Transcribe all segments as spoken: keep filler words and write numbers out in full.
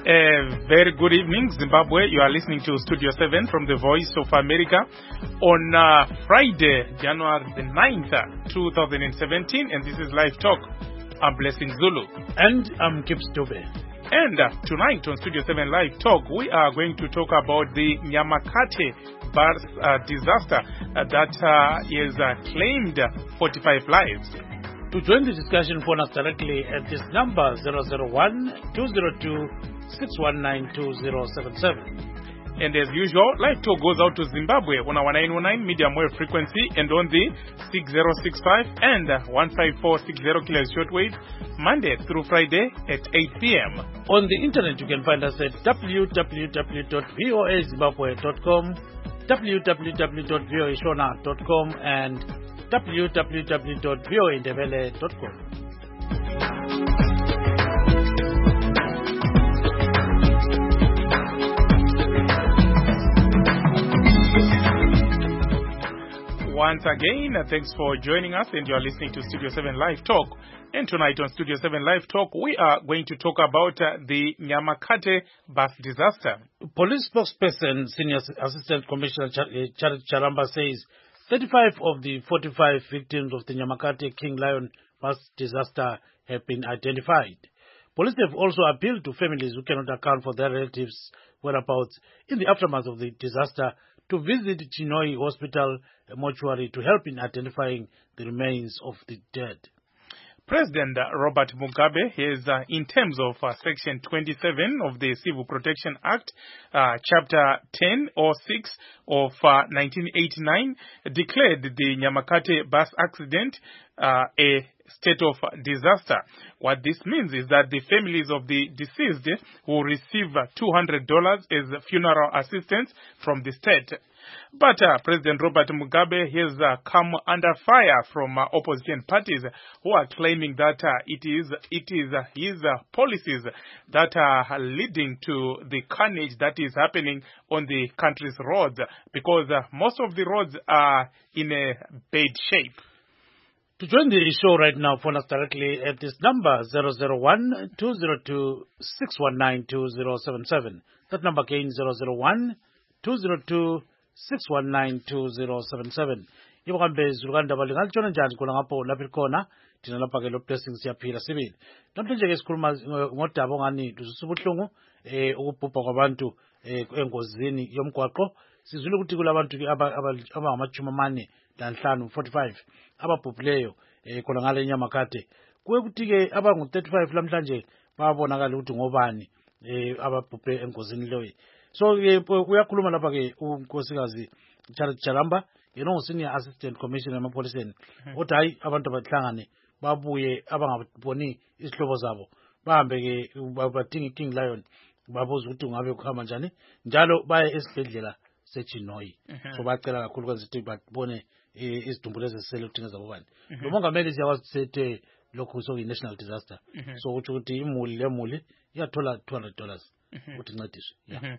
A very good evening, Zimbabwe. You are listening to Studio seven from the Voice of America on uh, Friday, January the ninth, twenty seventeen, and this is Live Talk. I'm Blessing Zulu. And I'm Kips Dube. And uh, tonight on Studio seven Live Talk, we are going to talk about the Nyamakate bus uh, disaster uh, that uh, is uh, claimed forty-five lives. To join the discussion, phone us directly at this number zero zero one, two zero two, six one nine, two zero seven seven. And as usual, Live Talk goes out to Zimbabwe on our nine one nine medium wave frequency and on the six zero six five and one five four six zero kilohertz shortwave, Monday through Friday at eight p.m. On the internet, you can find us at w w w dot voa zimbabwe dot com, w w w dot voa shona dot com, and w w w dot voa ndebele dot com. Once again, uh, thanks for joining us, and you're listening to Studio seven Live Talk. And tonight on Studio seven Live Talk, we are going to talk about uh, the Nyamakate bus disaster. Police spokesperson, Senior Assistant Commissioner Charity Charamba says thirty-five of the forty-five victims of the Nyamakate King Lion bus disaster have been identified. Police have also appealed to families who cannot account for their relatives' whereabouts in the aftermath of the disaster to visit Chinhoyi Hospital mortuary to help in identifying the remains of the dead. President Robert Mugabe is, uh, in terms of uh, Section twenty-seven of the Civil Protection Act, uh, Chapter ten or six of uh, nineteen eighty-nine, declared the Nyamakate bus accident uh, a state of disaster. What this means is that the families of the deceased will receive two hundred dollars as funeral assistance from the state. But uh, President Robert Mugabe has uh, come under fire from uh, opposition parties who are claiming that uh, it is it is uh, his uh, policies that are leading to the carnage that is happening on the country's roads, because uh, most of the roads are in a bad shape. To join the show right now, phone us directly at this number zero zero one, two zero two, six one nine, two zero seven seven. That number again zero zero one, two zero two, six one nine, two zero seven seven. Ibo kambe zulukanda balingalitshona njani khona ngapho lapha khona thina lapha ke lo blessing siyaphila sibili. Namhlanje ke sikhuluma ngodaba ongani lusubuhlungu eh ukubhubha kwabantu eh engozini yomgwaqo. Sizwile ukuthi kulabantu ke abangamachumi amane lanhlanu forty-five ababhubhileyo eh khona ngale Nyamakate. Kuye ukuthi ke abangu thirty-five lamhlanje babonakala ukuthi ngobani eh ababhubhe engozini leyo. So uyakhuluma lapha ke unkosikazi Charity Charamba, yena ungu-Senior Assistant Commissioner emapoliseni. Uthi hayi abantu abahlangane babuye abangaboni isihlobo zabo bahambe ke badinga iKing Lion babuza ukuthi ungabe kuhamba njani njalo baye esibhedlela seChinhoyi. So bacela kakhulu kwenza ukuthi babone izidumbulo ezisele udinga zabo bani. Lo mongameli siyakwazi sethe lokhu so national disaster. So uthi ukuthi imuli lemuli iyathola two hundred dollars. Uthi ncediswe. Yeah.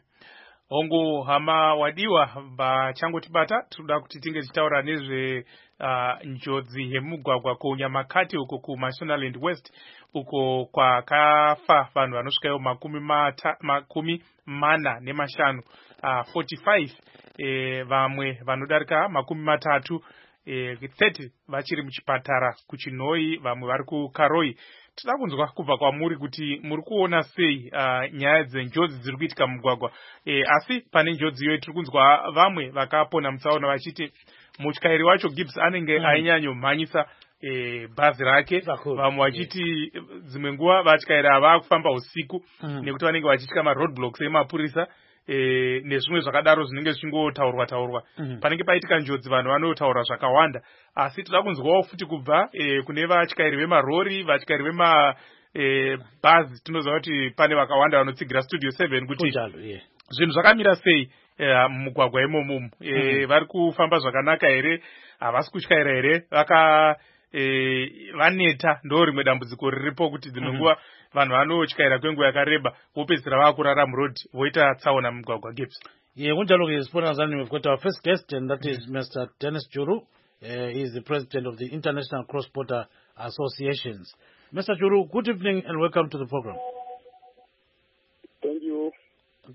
Ongu hama wadiwa ba changu tibata tuda kuti tinge titaura nezve uh, njodzi yemugwagwa ku Nyamakate uko ku Mashonaland West uko kwa kafa vanhu vanosvikayo makumi mata makumi mana nemashanu uh, forty-five eh, vamwe vanodarika makumi matatu eh, thirty vachiri muchipatara kuChinhoyi, vamwe vari kuKaroi. Tida kunzwa kubva kwamuri kuti muri kuona sei uh, nyaya dzenjodzi dziri kuitika mugwagwa. E, asi pane njodzi iyo tiri kunzwa vamwe vakapona mutsaona vachiti mutyairi wacho Gibbs anenge mm. ainyanyo mhanyisa e, bhazi rake. Vamwe vachiti dzimwe nguva vatyairi ava kufamba usiku mm. nekuti vanenge vachitya maroadblocks emapurisa. E, nezvimwe zvakadaro zvinenge zvichingotaurwa taurwa mm. panenge paitika njodzi vanhu vanotaura zvakawanda, asi tida kunzwawo futi kubva e, kune vatyairi vemarori, vatyairi vema e, bhazi. Tinoziva kuti pane vakawanda vanotsigira Studio seven kuti yeah. zvinhu zvakamira sei e, mugwagwa imomo e, mm. vari kufamba zvakanaka here, havasi kutyaira here, vaka e, vaneta ndo rimwe dambudziko riripo kuti dzimwe nguva mm -hmm. vanhu vanotyaira kwenguva yakareba vopedzisira vakurara murodi voita tsaona mugwagwa. Gibbs. Yeah, kunjalo ke sibona ngani we've got our first guest, and that is Mister Dennis Juru. Uh, he is the president of the International Cross Border Associations. Mister Juru, good evening and welcome to the program. Thank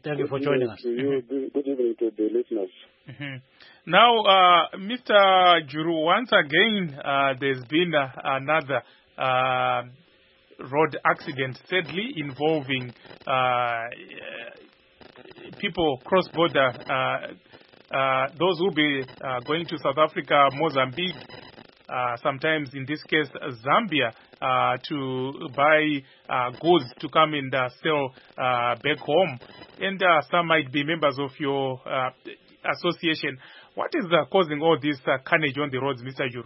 Thank you for joining us. To you. Good evening to the listeners. Mm-hmm. Now, uh, Mister Juru, once again, uh, there's been uh, another uh, road accident, sadly, involving uh, people cross-border, uh, uh, those who be uh, going to South Africa, Mozambique, uh, sometimes in this case Zambia, uh, to buy uh, goods to come and uh, sell uh, back home. And uh, some might be members of your uh, association. What is uh, causing all this uh, carnage on the roads, Mister Juru?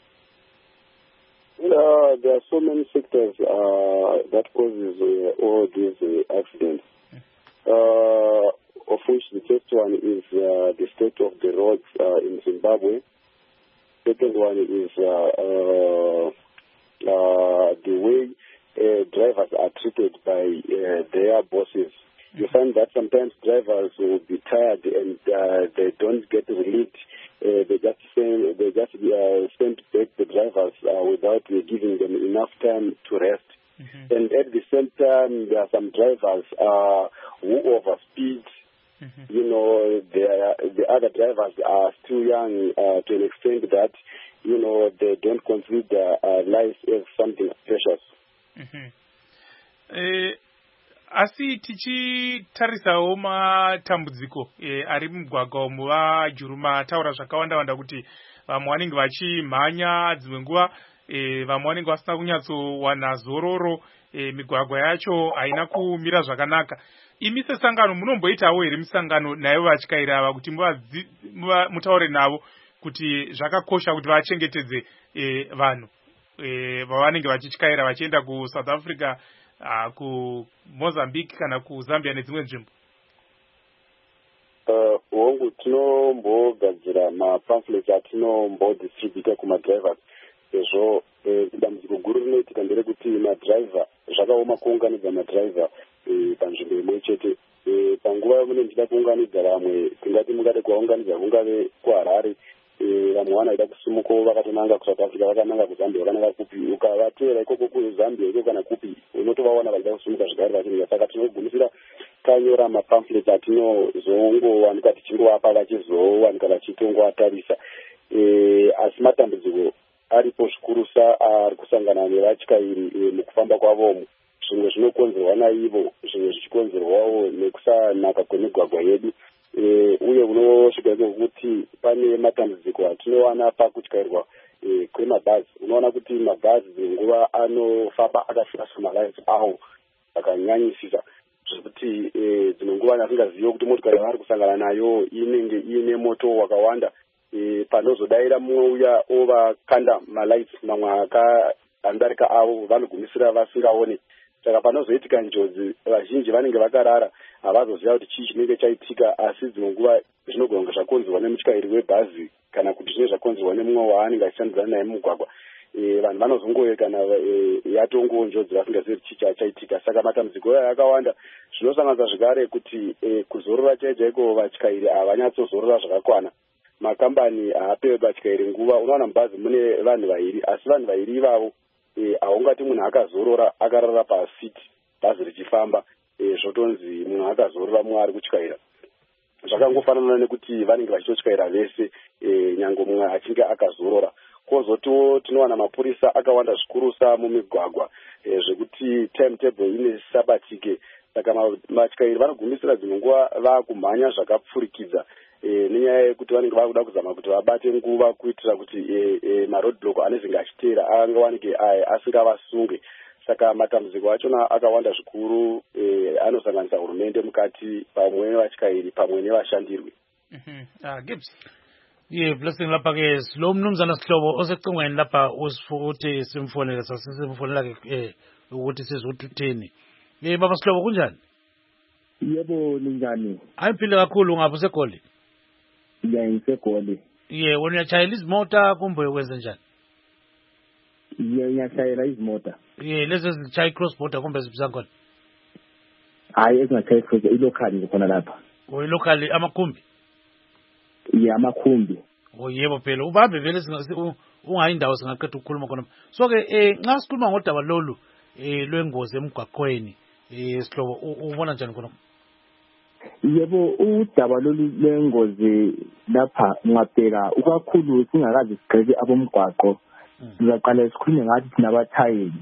Uh, there are so many sectors uh, that causes uh, all these uh, accidents. Uh, of which the first one is uh, the state of the roads uh, in Zimbabwe. Second one is uh, uh, uh, the way uh, drivers are treated by uh, their bosses. You find that sometimes drivers will be tired and uh, they don't get relieved. Uh, they just send, they just uh, send back the drivers uh, without uh, giving them enough time to rest. Mm-hmm. And at the same time, there are some drivers uh, who overspeed. Mm-hmm. You know, the other drivers are still young uh, to an extent that, you know, they don't consider uh, life as something precious. Mm-hmm. Uh, asi tichitarisawo matambudziko eh, ari mugwagwa umu vaJuru mataura zvakawanda wanda kuti vamwe vanenge vachimhanya dzimwe nguva eh, vamwe vanenge vasina kunyatsowana zororo eh, migwagwa yacho haina kumira zvakanaka. Imi sesangano munomboitawo here misangano nayo vatyairi ava kuti mutaure navo kuti zvakakosha kuti vachengetedze eh, vanhu eh, vavanenge vachityaira vachienda kuSouth Africa, uh, kuMozambique kana kuZambia nedzimwe nzvimbo? Uh, hongu tinombogadzira mapamphlet atinombodistributa kumadrivers sezvo eh, dambudziko guru rinoitika nderekuti madriver zvakaoma kuunganidza madriver eh, panzvimbo imwe chete. Eh, panguva mune ndida kuunganidza vamwe tingati mungade kuvaunganidza kungave kuHarare, vamwe vanoida kusumuko vakatonanga kuSouth Africa vakananga kuZambia vakananga kupi, ukavatevera ikoko kuZambia ikoko kana kupi unotovaona vachida kusumuka zvigare vachinga. Saka tinogumisira tanyora mapamphlet atinozongowanika tichingowapa vachizowanika vachitongoatarisa. E, asi matambudziko aripo zvikurusa ari kusangana nevatyairi e, mukufamba kwavomo. Zvimwe zvinokonzerwa naivo, zvimwe zvichikonzerwawo nekusanaka kwemigwagwa yedu. E, uye unosvika kuti pane matambudziko atinowana pakutyairwa e, kwemabhazi. Unoona kuti mabhazi nguva anofamba akasvika kumalaini awo akanyanyisisa zvekuti e, dzimwe nguva nasingazivi kuti motikari yavari kusangana nayo inenge iine moto wakawanda. E, panozodaira mumwe uya ovakanda malaiti mamwe akaandarika avo vanogumisira vasingaoni. Saka panozoitika njodzi vazhinji vanenge vakarara havazoziva kuti chii chinenge chaitika, asi dzimwe nguva zvinogona kunge zvakonzerwa nemutyairi webhazi kana kuti zvinenge zvakonzerwa nemumwe waanenge achishandidzana naye mumugwagwa. E, vanhu vanozongowe kana e, yatongowo njodzi vasingazivi kuti chii chaitika. Saka matambudziko aya akawanda. Zvinosanganisa zvakare kuti e, kuzorora chaicho chaiko vatyairi havanyatsozorora zvakakwana. Makambani haapewe vatyairi nguva. Unoona mubhazi mune vanhu vairi, asi vanhu vairi ivavo haungati e, munhu akazorora akarara pasiti bhazi richifamba e, zvotonzi munhu akazorora mumwe ari kutyaira. Zvakangofanana nekuti vanenge vachitotyaira vese e, nyange mumwe achinge akazorora. Kozotiwo tinowana mapurisa akawanda zvikurusa mumigwagwa e, zvekuti timetable ine sabatike. Saka vatyairi vanogumisira dzimwe nguva vakumhanya zvakapfurikidza e, nenyaya yekuti vanenge vakuda kuzama kuti vabate nguva kuitira kuti e, e, maroadblock anezenge achiteera angawanike asingavasunge. Saka matambudziko achona akawanda zvikuru e, anosanganisa hurumende mukati pamwe nevatyairi pamwe nevashandirwi. Mhm. Ah, Gibbs. Ye blessing lapha ke lo mnumzana Sihlobo osecingweni lapha usifuthi simfonele sasisimfonela ke eh ukuthi sizokuthini. Eh baba Sihlobo kunjani? Yebo ninjani? Ayiphile kakhulu ngapha seGoli. Ya ngiseGoli. Ye wena uyachayela izimota kumbe wenza njani? Ye ngiyashayela izimota. Ye lezi zichaya cross border kumbe zibisa khona? Hayi ezingachaya cross ilocal khona lapha. O local amakhumbi? Ye amakhumbi. O yebo phela ubambe vele ungayindawo singaqeda ukukhuluma khona. So ke eh nxa sikhuluma ngodaba lolu eh lwengozi emgwaqweni eh Sihlobo ubona njani khona? yebo udaba lolu lengozi lapha ngabheka ukakhulu singakazi sigqeke abomgwaqo sizaqala sikhulume ngathi thina abathayeli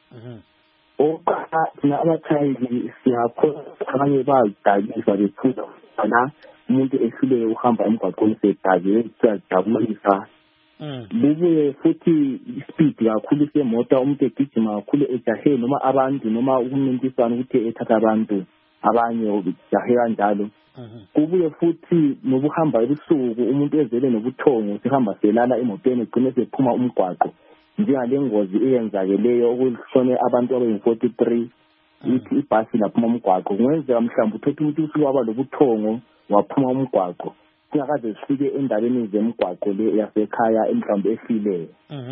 oqala thina abathayeli siyakho abanye bayadakisa bephuza la umuntu ehluleke uhamba emgwaqweni sedake siyajabulisa bubuye futhi speed kakhulu semoto umuntu egijima kakhulu ejahe noma abantu noma ukuncintisana ukuthi ethatha abantu abanye ujahe kanjalo kubuye futhi nobuhamba ebusuku umuntu ezele nobuthongo sihamba selala emotweni egcine sephuma umgwaqo njengale ngozi eyenzakeleyo okushone abantu abayi forty-three ithi ibhasi laphuma umgwaqo kungenzeka mhlawumbe uthatha umuntu usuku waba lobuthongo waphuma umgwaqo singakaze sifike endaweni zemgwaqo le yasekhaya emhlawumbe efileyo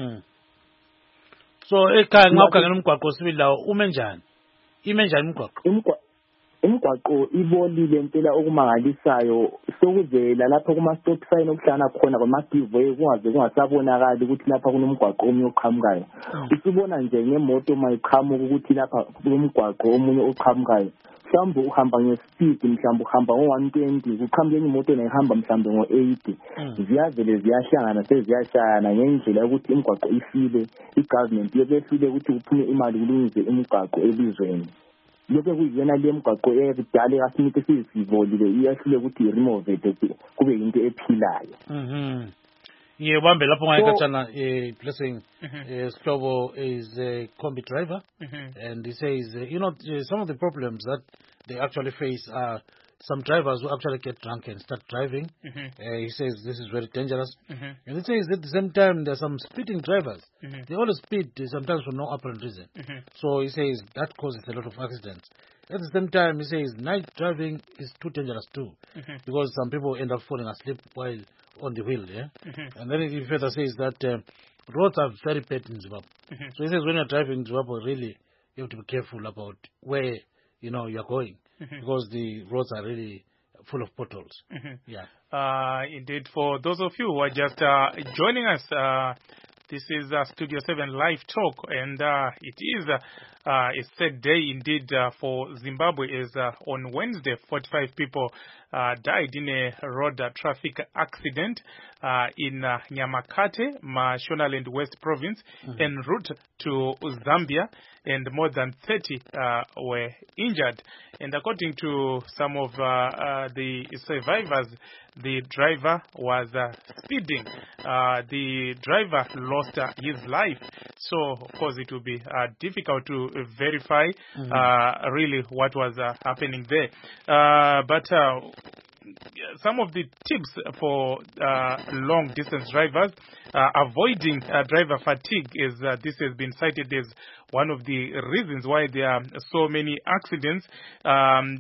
so ekhaya ngawukhangela umgwaqo sibili lawo ume njani ime njani umgwaqo umgwaqo ibolile impela okumangalisayo sokuvela lapha kuma stop sign okuhlana khona kwama giveaway kungaze kungasabonakali ukuthi lapha kunomgwaqo omunye oqhamukayo usibona nje ngemoto mayiqhamuka ukuthi lapha kunomgwaqo omunye oqhamukayo mhlawumbe uhamba ngespeed mhlawumbe uhamba ngo one twenty kuqhamuke enye imoto nehamba mhlawumbe ngo eighty ziyavele ziyahlangana seziyashayana ngendlela yokuthi imigwaqo ifile igovernment yebehlule ukuthi kuphume imali kulungise imigwaqo elizweni lokho kuyiyona le migwaqo eyekudala kasinike sizivolile iyahlule ukuthi remove kube into ephilayo mhm yebambe lapho ngayikathana eh blessing Sihlobo is a combi driver and he says uh, you know some of the problems that they actually face are some drivers who actually get drunk and start driving. Mm-hmm. uh, he says this is very dangerous. Mm-hmm. And he says at the same time there are some speeding drivers. Mm-hmm. They always speed sometimes for no apparent reason. Mm-hmm. So he says that causes a lot of accidents. At the same time he says night driving is too dangerous too. Mm-hmm. Because some people end up falling asleep while on the wheel. Yeah. Mm-hmm. And then he further says that uh, roads are very bad in Zimbabwe. Mm-hmm. So he says when you're driving in Zimbabwe, really you have to be careful about where you know you're going. Mm-hmm. Because the roads are really full of potholes. Mm-hmm. Yeah. Uh, indeed, for those of you who are just uh, joining us, uh, this is uh, Studio seven Live Talk, and uh, it is uh, uh, a sad day indeed uh, for Zimbabwe. Is uh, on Wednesday, forty-five people uh, died in a road uh, traffic accident uh, in uh, Nyamakate, Mashonaland West Province, mm-hmm. en route to Zambia, and more than thirty uh, were injured. And according to some of uh, uh, the survivors, the driver was uh, speeding. Uh, the driver lost uh, his life. So, of course, it will be uh, difficult to uh, verify mm-hmm. uh, really what was uh, happening there. Uh, but uh, some of the tips for uh, long-distance drivers, uh, avoiding uh, driver fatigue, is uh, this has been cited as one of the reasons why there are so many accidents. Um,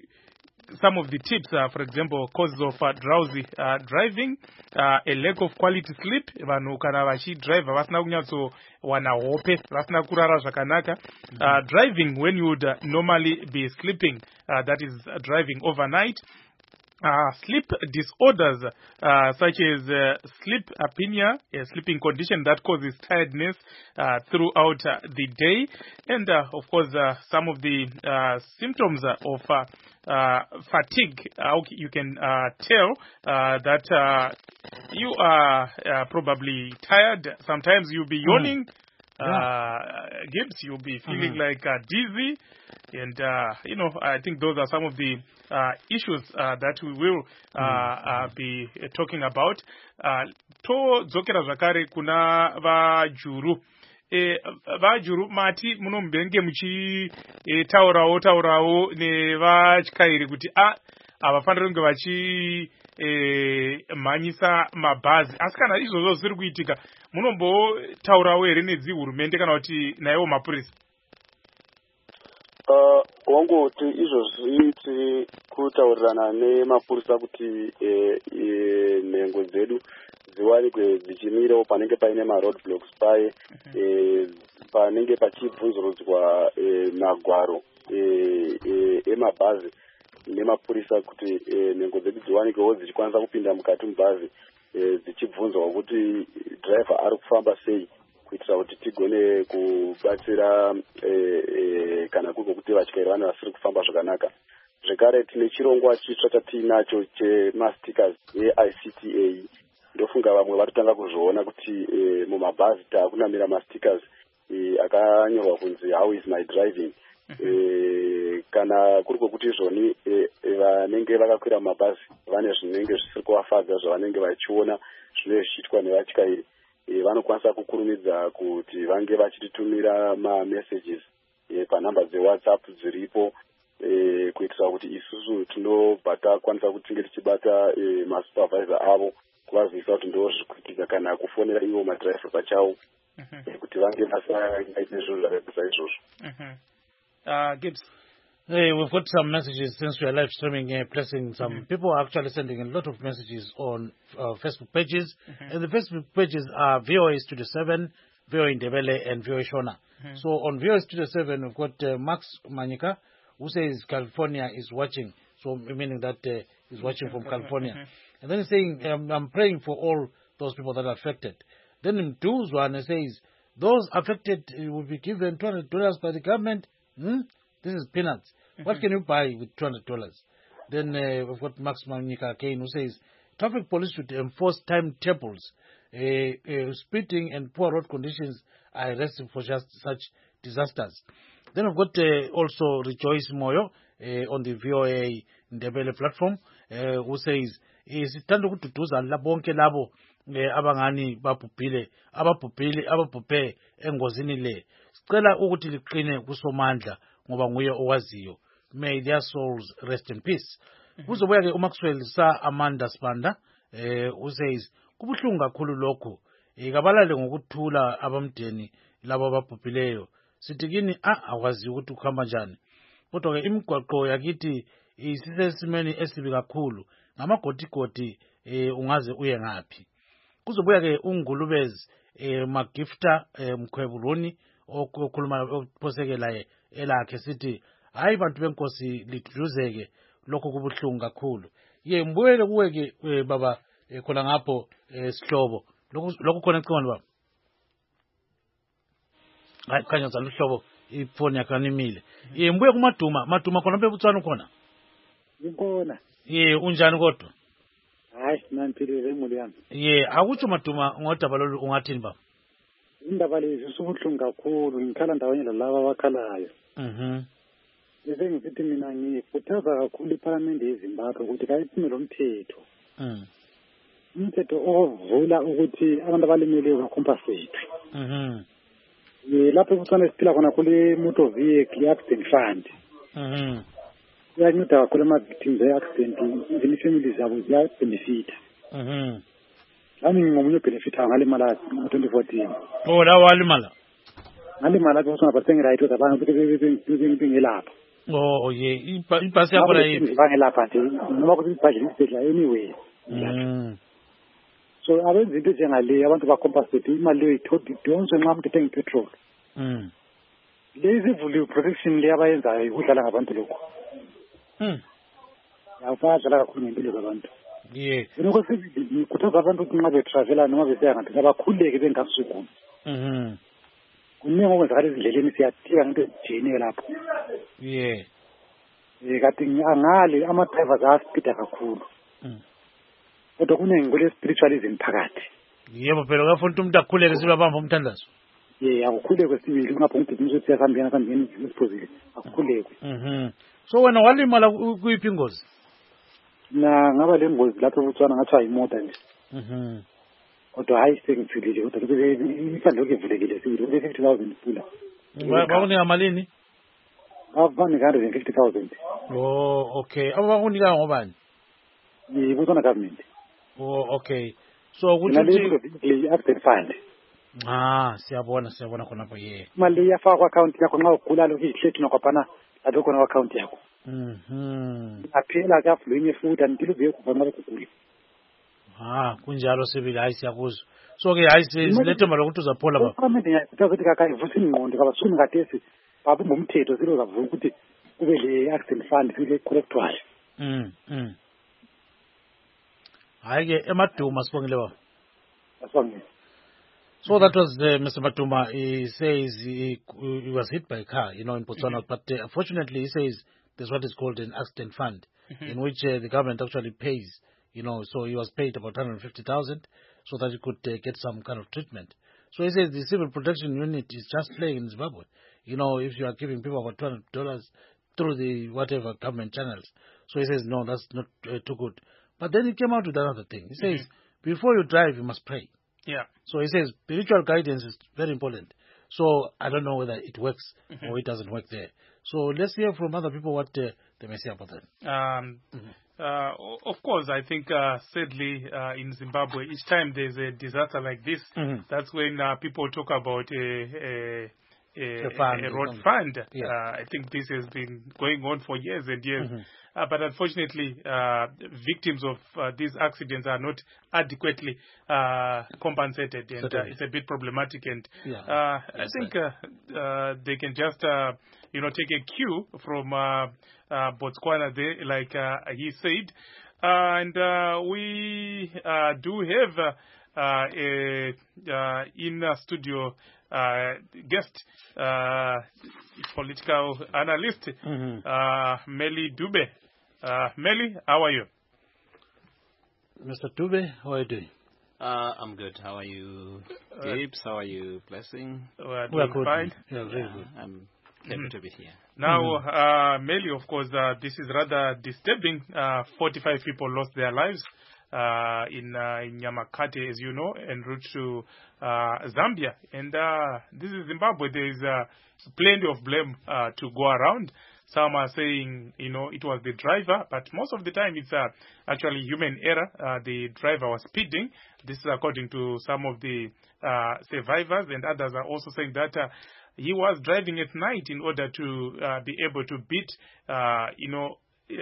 Some of the tips, uh, for example, causes of uh, drowsy uh, driving, uh, a lack of quality sleep. Vanhu kana vachidriva vasina kunyatso wana hope, vasina kurara zvakanaka. Uh, driving when you would uh, normally be sleeping, uh, that is uh, driving overnight. Uh, sleep disorders uh, such as uh, sleep apnea, a sleeping condition that causes tiredness uh, throughout uh, the day, and uh, of course uh, some of the uh, symptoms of uh, uh, fatigue. Uh, you can uh, tell uh, that uh, you are uh, probably tired. Sometimes you'll be yawning. Mm. Uh, Gibbs, you'll be feeling mm-hmm. like uh, dizzy, and uh, you know, I think those are some of the uh, issues uh, that we will uh, mm-hmm. uh, be uh, talking about. Uh, to dzokera zvakare kuna vajuru. E, vajuru mati munombenge muchi e, taurawo taurawo ne vachikairi kuti a avafanira kunge vachi e, mhanyisa mabhazi, asi kana izvozvo zviri kuitika munombotaurawo here nedzihurumende kana kuti naiwo mapurisa? Uh, wangoti izvozvi tiri kutaurirana nemapurisa kuti e, e, nhengo dzedu dziwanikwe dzichimirawo panenge paine maroad blocks paye e, panenge pachibvunzurudzwa e, magwaro emabhazi e, e, nemapurisa kuti e, nhengo dzedu dziwanikwewo dzichikwanisa kupinda mukati mubhazi e, dzichibvunzwa kuti driver ari kufamba sei, kuitira kuti tigone kubatsira e, e, kana kuko kuti vatyairi vane vasiri kufamba zvakanaka. zvekare tine chirongwa chitsva chatinacho chemastickers e-I C T A. Ndofunga vamwe vatotanga kuzviona kuti e, mumabhazi takunamira mastickers e, akanyorwa kunzi how is my driving. E, kana kuri kwokuti izvoni e, e, vanenge vakakwira mabhazi vane zvinenge zvisiri kuvafadza zvavanenge vachiona zvinenge zvichiitwa nevatyairi, e, vanokwanisa kukurumidza kuti vange vachititumira mamessages e, panhamba dzewhatsapp dziripo, e, kuitira kuti isusu tinobva takwanisa kuti tinge tichibata e, masupervisor avo kuvazivisa kuti ndo zvikuitika kana kufonera ivo madhiraivha pachavo kuti vange vasaite zvinhu zvakaita izvozvo. Uh, Gibbs. Hey, we've got some messages since we are live streaming, uh, pressing some Mm-hmm. people are actually sending a lot of messages on uh, Facebook pages. Mm-hmm. And the Facebook pages are V O A Studio seven, V O A Ndebele, and V O A Shona. Mm-hmm. So on V O A Studio seven, we've got uh, Max Manyika, who says California is watching. So meaning that uh, he's watching from California. Mm-hmm. And then he's saying, um, I'm praying for all those people that are affected. Then in Tuzwan, he says, those affected will be given two hundred dollars by the government. Hmm? This is peanuts. Mm-hmm. What can you buy with two hundred dollars? Then uh, we've got Max Manika again, who says, traffic police should enforce timetables. Uh, uh, speeding and poor road conditions are arrested for just such disasters. Then we've got uh, also Rejoice Moyo uh, on the V O A Ndebele platform, uh, who says, sithanda ukududuza labonke labo abangani babhubhile ababhubhile ababhubhe engozini le. Sicela ukuthi liqine kuSomandla ngoba nguye owaziyo. May their souls rest in peace. Kuzobuya ke uMaxwell Sa Amanda Spanda eh who says kubuhlungu kakhulu lokho. Eh kabalale ngokuthula abamdeni labo ababhubhileyo. Sithi kini ah akwazi ukuthi ukuhamba njani. Kodwa ke imigwaqo yakithi isisesimeni esibi kakhulu. Ngamagodigodi eh ungaze uye ngaphi. Kuzobuya ke uNgulubezi eh Magifta eh Mkhwebuloni okukhuluma ophosekelaye elakhe sithi hayi bantu benkosi liduduzeke lokho kubuhlungu kakhulu. Ye mbuyele kuwe ke baba khona ngapho sihlobo lokho lokho khona ecingweni baba. Hayi khanya zalo hlobo ifoni yakanimile. Ye mbuye kumaduma maduma khona bebutswana khona. Ngikona. Ye unjani kodwa? Hayi nantiphilile imuli yami. Ye akutsho maduma ngodaba lolu ungathini baba? Indaba lezi usubuhlungu kakhulu ngikhala ndaweni lalabo abakhalayo. Mhm. Bese ngithi mina ngikhuthaza kakhulu iParliament yeZimbabwe ukuthi kayiphume lo mthetho. Mhm. Umthetho ovula ukuthi abantu abalimeleyo bacompensate. Mhm. Ye lapho kutsana siphila khona kule motor vehicle accident fund. Mhm. Yanceda kakhulu ama-victims e-accident even ifamily zabo ziyabenefita. Mhm. Nami ngomunye benefita ngalimala ngo-twenty fourteen. Oh la walimala. Ngalimala ke usona bathenga right kodwa abantu bengelapha. Oh ye ibhasi yakho la yipi? Bangelapha nje noma kuthi ibhadle isibhedlela anyway. Mhm. So abenza into njengale abantu bacompensate imali leyo ithodi idonswe nxa umuntu ethenga ipetrol. Mhm. Lezi volume protection le abayenzayo ukudlala ngabantu lokho. Mhm. Yafadlala kakhulu ngempilo zabantu. Yeah. Lokho sikhuthaza abantu ukuthi nxa betravela noma beseya ngathi abakhululeke bengasukumi. Mhm. Kuningi okwenzakala ezindleleni siyadika ngento ezijene lapho. Yeah. Eh kati angale ama drivers aspeeda kakhulu. Mhm. Kodwa kuningi kule spiritualism phakathi. Yebo phela ngafuna umuntu akhuleke silabamba umthandazo. Yeah, akukhuleke sibili ngapha ngidinga ukuthi siyahambena sambeni isiphuzile. Akukhuleke. Mhm. So wena walimala kuyiphi ingozi? Na ngaba le ngozi lapho ubutswana ngathi imoto nje. Mhm. Kodwa hayi sengithulile kodwa kube imfando lokuvulekile sibili kube fifty thousand pula. Bakunika malini? Abani ka one hundred fifty thousand. Oh okay. Abakunika ngobani? Ni butswana government. Oh okay. So ukuthi le accident fund. Ah siyabona siyabona khona lapho ye. Imali iyafaka ku account yakho nxa ugula lokho ihlethi nokwapana lapho khona ku account yakho. Mhm. Aphela ka flowing futhi antilo be ku bana ukugula. Ah kunjalo sibili hayi siyakuzwa. So ke hayi silethe mali ukuthi uzaphola baba. Government ngiyakuthaza ukuthi kaka ivusa ingqondo kabasuni ngadesi babu ngomthetho zilo zavuka ukuthi kube le accident fund sile correctwal. Mhm. Mhm. Hayi ke emaduma sibongile baba. Asonge. So that was uh, Mister Matuma. He says he, he was hit by a car, you know, in Botswana. Mm-hmm. But uh, fortunately, he says there's what is called an accident fund, mm-hmm. in which uh, the government actually pays, you know, so he was paid about one hundred fifty thousand so that he could uh, get some kind of treatment. So he says the civil protection unit is just playing in Zimbabwe. You know, if you are giving people about two hundred dollars through the whatever government channels. So he says, no, that's not uh, too good. But then he came out with another thing. He says, mm-hmm. before you drive, you must pray. Yeah. So he says, spiritual guidance is very important. So I don't know whether it works mm-hmm. or it doesn't work there. So let's hear from other people what uh, they may say about that. Um, mm-hmm. uh, of course, I think uh, sadly uh, in Zimbabwe, each time there's a disaster like this, mm-hmm. that's when uh, people talk about a, a A, a, fund, a road fund. Yeah. Uh, I think this has been going on for years and years. Mm-hmm. Uh, but unfortunately, uh, victims of uh, these accidents are not adequately uh, compensated, and uh, it's a bit problematic. And yeah. uh, I think uh, uh, they can just, uh, you know, take a cue from uh, uh, Botswana there, like uh, he said. Uh, and uh, we uh, do have uh, a uh, in a studio Uh, guest, uh, political analyst, mm-hmm. uh, Meli Dube. Uh, Meli, how are you? Mister Dube, how are you doing? Uh, I'm good. How are you, Gibbs? How are you, Blessing? We're doing good. fine. Yeah, very yeah, good. I'm happy mm-hmm. to be here. Now, mm-hmm. uh, Meli, of course, uh, this is rather disturbing. Uh, forty-five people lost their lives. Uh, in, uh, in Nyamakate, as you know, en route to uh, Zambia. And uh, this is Zimbabwe. There is uh, plenty of blame uh, to go around. Some are saying, you know, it was the driver, but most of the time it's uh, actually human error. Uh, the driver was speeding. This is according to some of the uh, survivors, and others are also saying that uh, he was driving at night in order to uh, be able to beat, uh, you know,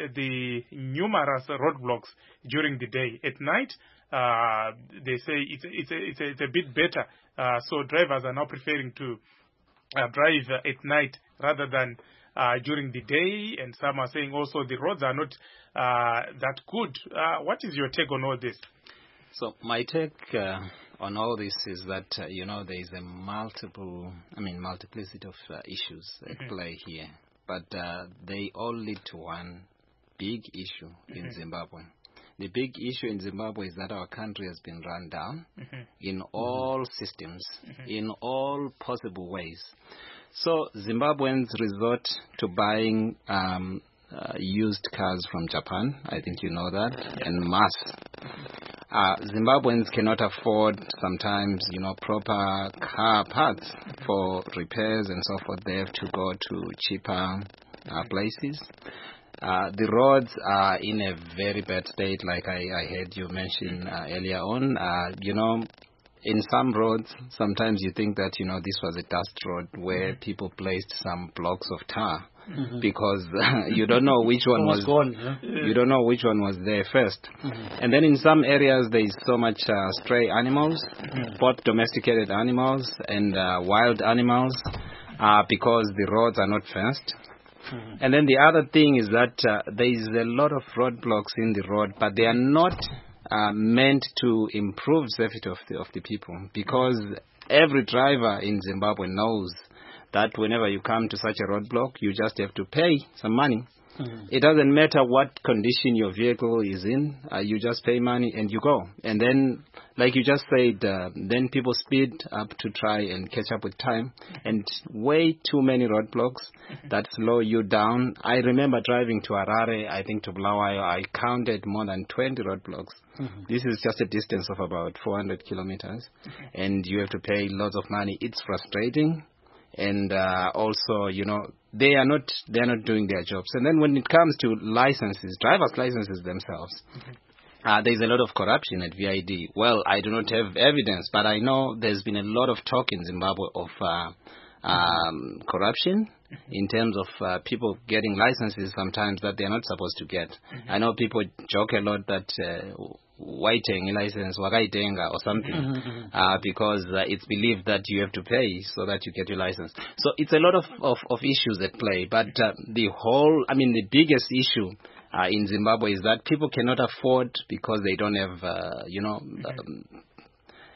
the numerous roadblocks during the day. At night, uh, they say it's it's a, it's a, it's a bit better. Uh, so drivers are now preferring to uh, drive at night rather than uh, during the day. And some are saying also the roads are not uh, that good. Uh, what is your take on all this? So my take uh, on all this is that uh, you know there is a multiple, I mean multiplicity of uh, issues at mm-hmm. play here, but uh, they all lead to one big issue mm-hmm. in Zimbabwe. The big issue in Zimbabwe is that our country has been run down mm-hmm. in all mm-hmm. systems, mm-hmm. in all possible ways. So Zimbabweans resort to buying um, uh, used cars from Japan. I think you know that, yeah. and mass. Uh, Zimbabweans cannot afford sometimes, you know, proper car parts mm-hmm. for repairs and so forth. They have to go to cheaper uh, places. Uh, the roads are in a very bad state, like I, I heard you mention uh, earlier on. Uh, you know, in some roads, sometimes you think that, you know, this was a dust road where mm-hmm. people placed some blocks of tar mm-hmm. because uh, you don't know which one was gone. Yeah? You don't know which one was there first. Mm-hmm. And then in some areas, there is so much uh, stray animals, mm-hmm. both domesticated animals and uh, wild animals, uh, because the roads are not fenced. Mm-hmm. And then the other thing is that uh, there is a lot of roadblocks in the road, but they are not uh, meant to improve safety of the, of the people, because every driver in Zimbabwe knows that whenever you come to such a roadblock, you just have to pay some money. Mm-hmm. It doesn't matter what condition your vehicle is in, uh, you just pay money and you go. And then, like you just said, uh, then people speed up to try and catch up with time, and way too many roadblocks mm-hmm. that slow you down. I remember driving to Harare, I think to Bulawayo, I counted more than twenty roadblocks. Mm-hmm. This is just a distance of about four hundred kilometers, mm-hmm. and you have to pay lots of money. It's frustrating. And uh, also, you know, they are not they are not doing their jobs. And then when it comes to licenses, driver's licenses themselves, mm-hmm. uh, there's a lot of corruption at V I D. Well, I do not have evidence, but I know there's been a lot of talk in Zimbabwe of uh, um, corruption mm-hmm. in terms of uh, people getting licenses sometimes that they're not supposed to get. Mm-hmm. I know people joke a lot that uh, waiting license wakaitenga or something mm-hmm. uh, because uh, it's believed that you have to pay so that you get your license. So it's a lot of, of, of issues at play, but uh, the whole, I mean the biggest issue uh, in Zimbabwe is that people cannot afford, because they don't have, uh, you know, mm-hmm. um,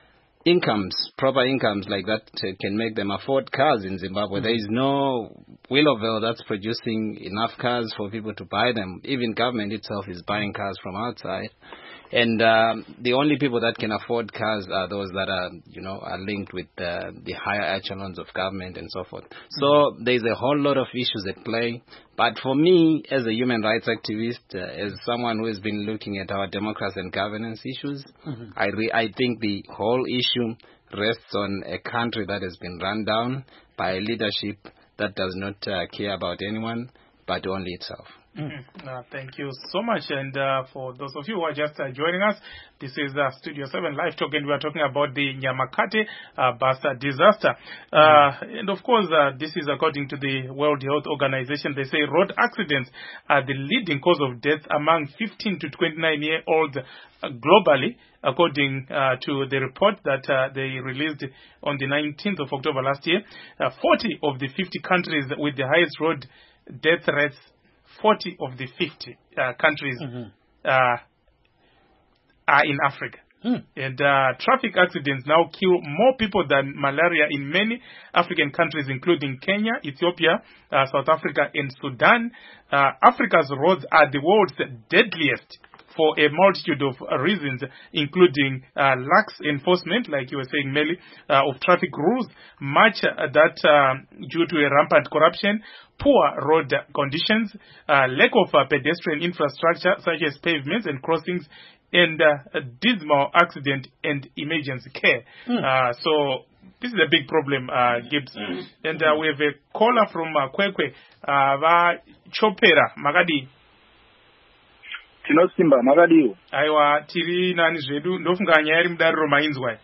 incomes, proper incomes like that uh, can make them afford cars in Zimbabwe. Mm-hmm. There is no Willoville that's producing enough cars for people to buy them. Even government itself is buying cars from outside. And um, the only people that can afford cars are those that are, you know, are linked with uh, the higher echelons of government and so forth. Mm-hmm. So there's a whole lot of issues at play. But for me, as a human rights activist, uh, as someone who has been looking at our democracy and governance issues, mm-hmm. I re- I think the whole issue rests on a country that has been run down by a leadership that does not uh, care about anyone but only itself. Mm-hmm. Uh, thank you so much. And uh, for those of you who are just uh, joining us, this is uh, Studio seven Live Talk, and we are talking about the Nyamakate uh, bus disaster. Uh, mm-hmm. And of course, uh, this is according to the World Health Organization. They say road accidents are the leading cause of death among fifteen to twenty-nine year olds uh, globally, according uh, to the report that uh, they released on the nineteenth of October last year. Uh, forty of the fifty countries with the highest road death rates, forty of the fifty uh, countries mm-hmm. uh, are in Africa. Mm. And uh, traffic accidents now kill more people than malaria in many African countries, including Kenya, Ethiopia, uh, South Africa, and Sudan. Uh, Africa's roads are the world's deadliest for a multitude of uh, reasons, including uh, lax enforcement, like you were saying, Melly, uh, of traffic rules, much uh, that uh, due to a rampant corruption, poor road conditions, uh, lack of uh, pedestrian infrastructure such as pavements and crossings, and uh, dismal accident and emergency care. Mm. Uh, so this is a big problem, uh, Gibbs. Mm. And uh, we have a caller from uh, Kwekwe, uh, va Chopera, Magadi. Tinosimba makadiwo. Aiwa tiri nani zvedu ndofunga nyaya mudariro mainzwa.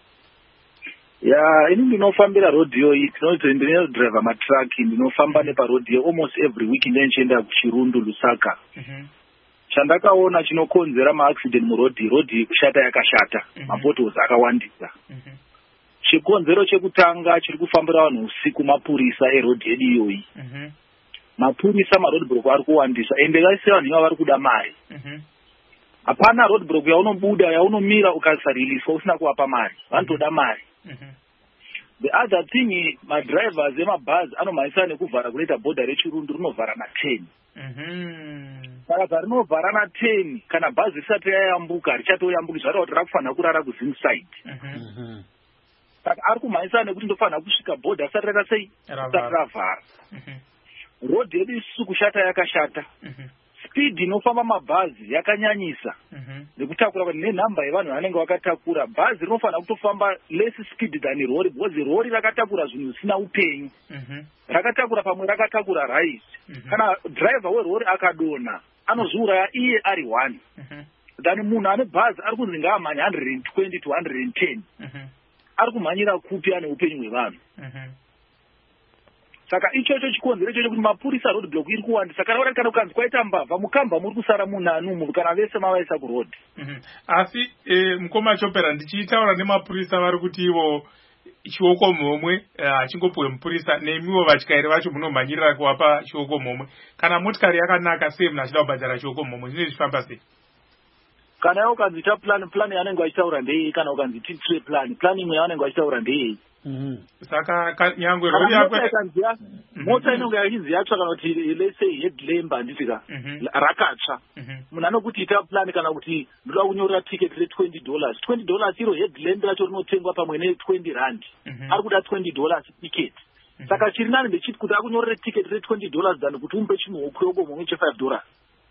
Ya ini ndinofambira rodhiyo iyi tinoti ndinodriver matraki ndinofamba neparodhiyo almost every week ndichienda kuChirundu Lusaka. Mhm. Chandakaona chinokonzera maaccident murodhi rodhi kushata yakashata, mapotholes akawandisa. Mhm. Chikonzero chekutanga chiri kufambira vanhu usiku mapurisa erodhi yedu iyoyi. Mhm. Mapurisa maroadblock ari kuwandisa ende vaise vanhu ivava vari kuda mari. Hapana roadblock yaunobuda yaunomira ukasarilisa usina kuvapa mari, vanotoda mari. The other thing, madrivers emabhazi anomhanyisa nekuvhara kunoita bhodha reChirundu rinovhara na ten. Saka parinovhara na ten kana bhazi risati yayambuka richatoyambuka zvataura kuti rakufanira kurara kuzinside. Saka ari kumhanyisa nekuti ndofanira kusvika bhodha risati rakasei risati ravhara. Road yedu isusu kushata yakashata. Speed inofamba mabhazi yakanyanyisa. Nekutakura kuti nenhamba yevanhu vanenge vakatakura bhazi rinofanira kutofamba less speed than rori, because rori rakatakura zvinhu zvisina upenyu. Rakatakura pamwe rakatakura rice. Kana driver werori akadonha anozviuraya iye ari one. Than munhu ane bhazi ari kunzi ngaamhanye one hundred twenty to one hundred ten. Ari kumhanyira kupi ane upenyu hwevanhu. Saka ichocho chikonzero ichocho kuti mapurisa roadblock iri kuwandisa. Kana uri kana ukanzi kwaita mbavha mukamba muri kusara munhu munhu kana vese mavaisa kuroad. Asi mukoma Chopera ndichitaura nemapurisa vari kuti ivo chioko mhomwe achingopuwe mupurisa nemiwo vatyairi vacho munomhanyirira kuwapa chioko mhomwe. Kana motikari yakanaka sei munhu achida kubhadhara chioko mhomwe zvine zvichifamba sei? Kana iwo ukanzita plan plan yaanenge achitaura ndeyei, kana ukanzi titire plan plan imwe yaanenge achitaura ndeyei. Saka nyangwe rori yakwe mota inonge yachinzi yatsva kana kuti let's say headlamp handisika rakatsva munhu anokuti ita plan kana kuti ndoda kunyorera ticket re twenty dollars twenty dollars iro headlamp racho rinotengwa pamwe ne twenty rand ari kuda twenty dollars ticket. Saka chiri nani ndechiti kuti akunyorere ticket re twenty dollars than kuti umpe chimuhoko mumwe che five dollars.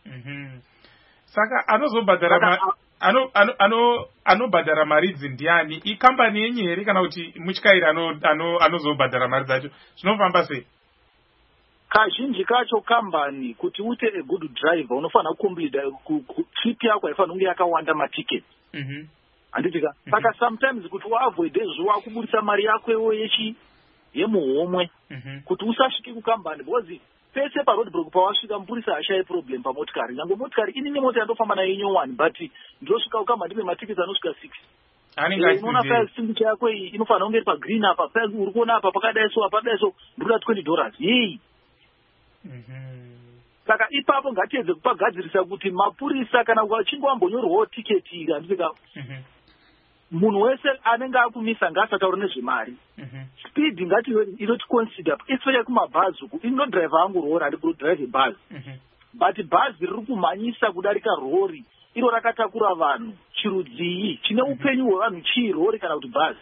Saka anozobhadhara ano ano ano anobhadhara mari dzindiani ikambani yenye here kana kuti mutyairi ano ano anozobhadhara mari dzacho zvinofamba sei? Kazhinji kacho kambani kuti ute a good driver unofanira kucomplete trip yako haifanira kunge yakawanda maticket. Mhm. Anditika. Saka sometimes kuti uavoide zuwa kubudisa mari yako ewo yechi yemuhomwe kuti usasvike kukambani because pese paroadblock pawasvika mupurisa hashai problem pamotikari. Nyange motikari inini mota yandofamba nayo inyowani but ndosvika kukamba ndipe matiketi anosvika six. Unoona fire extinguisher yako iyi inofanira kunge iri pagreen apa, fire uri kuona apa pakadai so apa pakadai so ndoda twenty dollars. Yei. Saka ipapo ngatiedze kupagadzirisa kuti mapurisa kana vachinge vambonyorwawo tiketi iri handisika munhu wese anenge akumisa ngasataure nezvemari speed ngati inoti consider especially kumabhazi uku inodriver angu rori ari kudrive bhazi but bhazi riri kumhanyisa kudarika rori iro rakatakura vanhu chirudzii chine upenyu hwevanhu chii rori kana kuti bhazi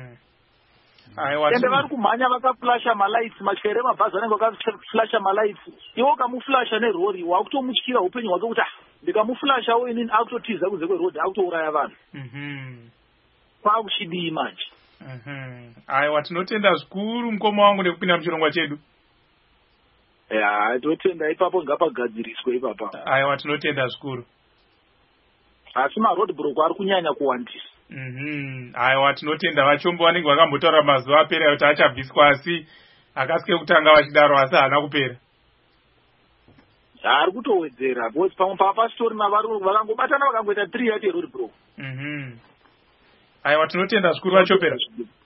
ende vari kumhanya vakaflasha malights matyairi emabhazi anenge vakaflasha malights iwo ukamuflasha nerori wakutomutyira upenyu hwake kuti ndikamuflashawo inini akutotiza kunze kwerodhi akutouraya vanhu kwakuchidii manje aiwa tinotenda zvikuru mukoma wangu nekupinda muchirongwa chedu ya totenda ipapo ngapagadziriswe ipapa aiwa tinotenda zvikuru asi marodblock ari kunyanya kuwandisa mhm aiwa tinotenda vachombo vanenge vakambotaura mazuva apera kuti achabviswa asi akasike kutanga vachidaro asi haana kupera ari kutowedzera because pamwe papasitorina vari vakangobatana vakangoita three yati roadblock mhm aiwa tinotenda zvikuru vachopera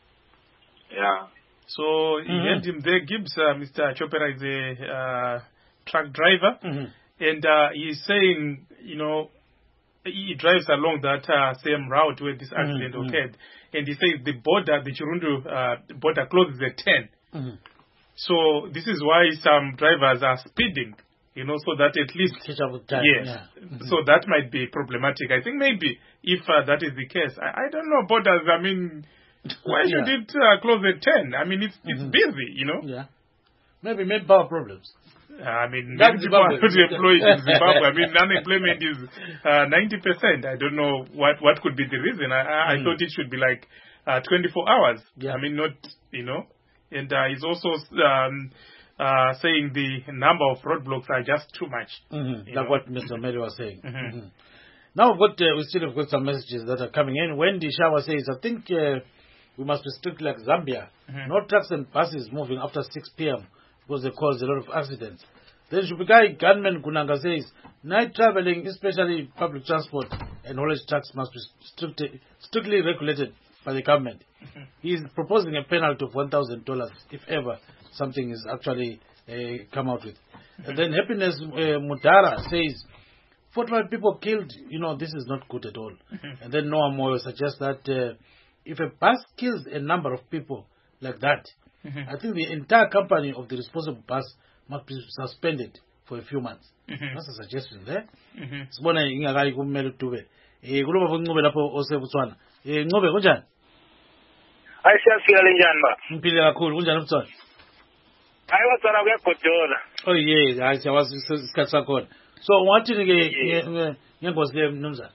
yeah so mm-hmm. he had him there. Gibbs, uh, Mister Chopera is a uh, truck driver, mm-hmm. and uh, he's saying, you know, he drives along that uh, same route where this accident mm-hmm. occurred, and he says the border, the Chirundu uh, border closes at ten. Mm-hmm. So this is why some drivers are speeding, you know, so that at least catch up with time. Yes, yeah. mm-hmm. So that might be problematic. I think maybe if uh, that is the case, I, I don't know borders. I mean. Why should yeah. it uh, close at ten? I mean, it's it's mm-hmm. busy, you know. Yeah, maybe maybe power problems. Uh, I mean, many people are not employed in Zimbabwe. I mean, unemployment is uh, ninety percent. I don't know what what could be the reason. I I, mm. I thought it should be like uh, twenty-four hours. Yeah. I mean, not you know. And uh, he's also um, uh, saying the number of roadblocks are just too much. Mm-hmm. Like know? What Mister Mary was saying. Mm-hmm. Mm-hmm. Now, what uh, we still have got some messages that are coming in. Wendy Shawa says, I think. Uh, We must be strict like Zambia. Mm-hmm. No trucks and buses moving after six p.m. because they cause a lot of accidents. Then Shubikai Gunman Kunanga says, night traveling, especially public transport and haulage trucks, must be strictly, strictly regulated by the government. Mm-hmm. He is proposing a penalty of one thousand dollars if ever something is actually uh, come out with. Mm-hmm. And then Happiness uh, Mudara says, forty-five people killed, you know, this is not good at all. Mm-hmm. And then Noah Moyo suggests that uh, if a bus kills a number of people like that, mm-hmm. I think the entire company of the responsible bus must be suspended for a few months. Mm-hmm. That's a suggestion there. Sibona ingakali kumele tube. Eh kuloba ngcobe lapho osebutswana. Eh ngcobe kunjani? Ayisiyafika lenjani ba? Mpile kakhulu kunjani ubutswana? Hayi watsana kuyagodola. Oh yeah, hayi siyawazi isikhathi sakhona. So wathi ke ngengozi le mnumzana.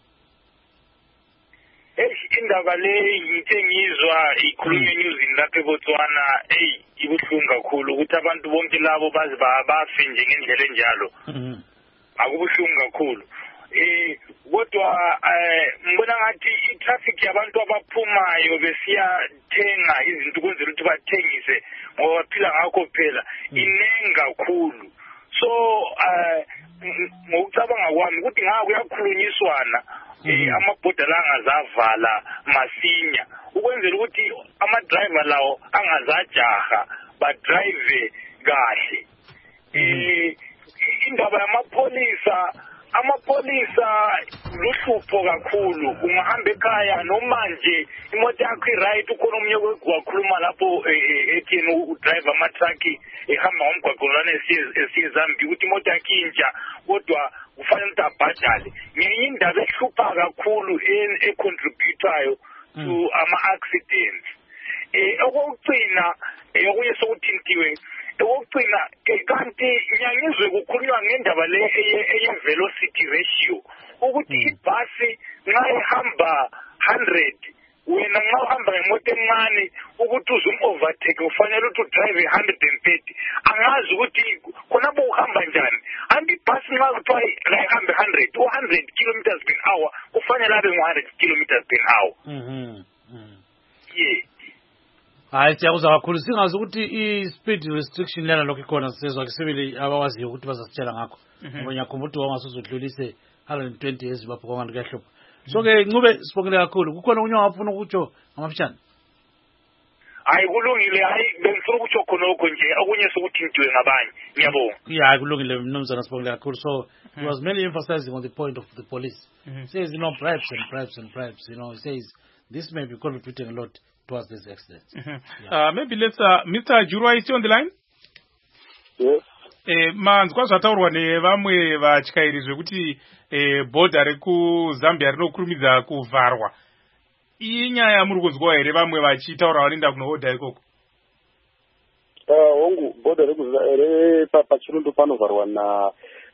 Indaba le ngithe ngizwa ikhulunywa eNewsini lapha eBotswana hey ibuhlungu kakhulu ukuthi abantu bonke labo bazi bafe nje ngendlela enjalo akubuhlungu kakhulu eh kodwa ngibona ngathi itraffic yabantu abaphumayo besiyathenga izinto kwenzela ukuthi bathengise ngoba phila ngakho phela inengi kakhulu so ngokucabanga kwami ukuthi ngaka kuyakhulunyiswana eh amabhoda la angazavala masinya ukwenzela ukuthi ama driver lawo angazajaha ba drive kahle eh indaba yamapolisa amapolisa luhlupho kakhulu ungahamba ekhaya noma nje imoto yakho iright ukhona umnye kwakhuluma lapho ethini udriver ama truck ehamba ngomgwaqo lana esizambi ukuthi imoto yakho intsha kodwa kufanele ukuthi abhadale ngenye indaba ehlupha kakhulu econtributayo to ama accidents eh okugcina eyokuye sokuthintiwe okugcina kanti nyangizwe kukhulunywa ngendaba le eye velocity ratio ukuthi ibhasi nxa ihamba one hundred wena nxa uhamba ngemoto encane ukuthi uze overtake ufanele ukuthi udrive one hundred thirty angazi ukuthi khonapho uhamba njani anti ibhasi nxa kuthiwa la ihamba one hundred one hundred kilometers per hour kufanele abe one hundred kilometers per hour mhm yeah hayi siyakuzwa kakhulu singazi ukuthi i-speed restriction lana lokho ikhona sisezwa kusebele abawaziyo ukuthi bazasitshela ngakho ngoba ngiyakhumbula ukuthi wangasuzudlulise one hundred twenty years bapho kwangathi kuyahlupha so ke ncube sibongile kakhulu kukhona unye ongafuna ukutsho ngamafishane hayi kulungile hayi bengifuna ukutsho khonokho nje okunye sokuthintiwe ngabanye ngiyabonga yeah kulungile mnumzana sibongile kakhulu so he was mainly emphasizing on the point of the police mm-hmm. says you know bribes and bribes and bribes you know he says this may be contributing a lot towards this accident. Mm-hmm. yeah. uh, maybe let's uh, Mister Jurwa, is he on the line? Yes. Eh, manzwa zvataurwa nevamwe vatyairi zvekuti eh, bhodha rekuZambia rinokurumidza kuvharwa. Iyi nyaya muri kunzwa here vamwe vachitaura vanoenda kunohodha ikoko? hongu bhodha re pachirundo panovharwa na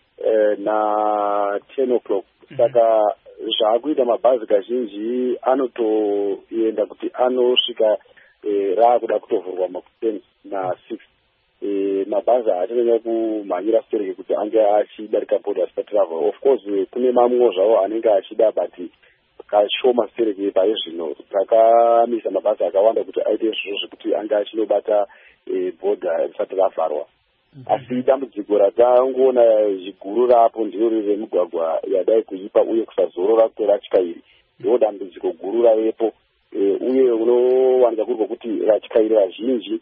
na ten o'clock. Saka zvaakuita mabhazi kazhinji anotoenda kuti anosvika raakuda kutovhurwa makuten na six. Mabhazi haachanyanya kumhanyira sitereke kuti ange achidarika bhodha asitatravel. Of course kune mamwewo zvavo anenge achida but kashoma sitereke paizvino. Takamisa mabhazi akawanda kuti aite zviro zvekuti ange achinobata bhodha risati ravharwa. Asi dambudziko ratangoona ziguru rapo ndiro remugwagwa yadai kuipa uye kusazorora kweratyairi. Ndiro dambudziko guru ravepo. Uye unowanika kuri kuti ratyairi vazhinji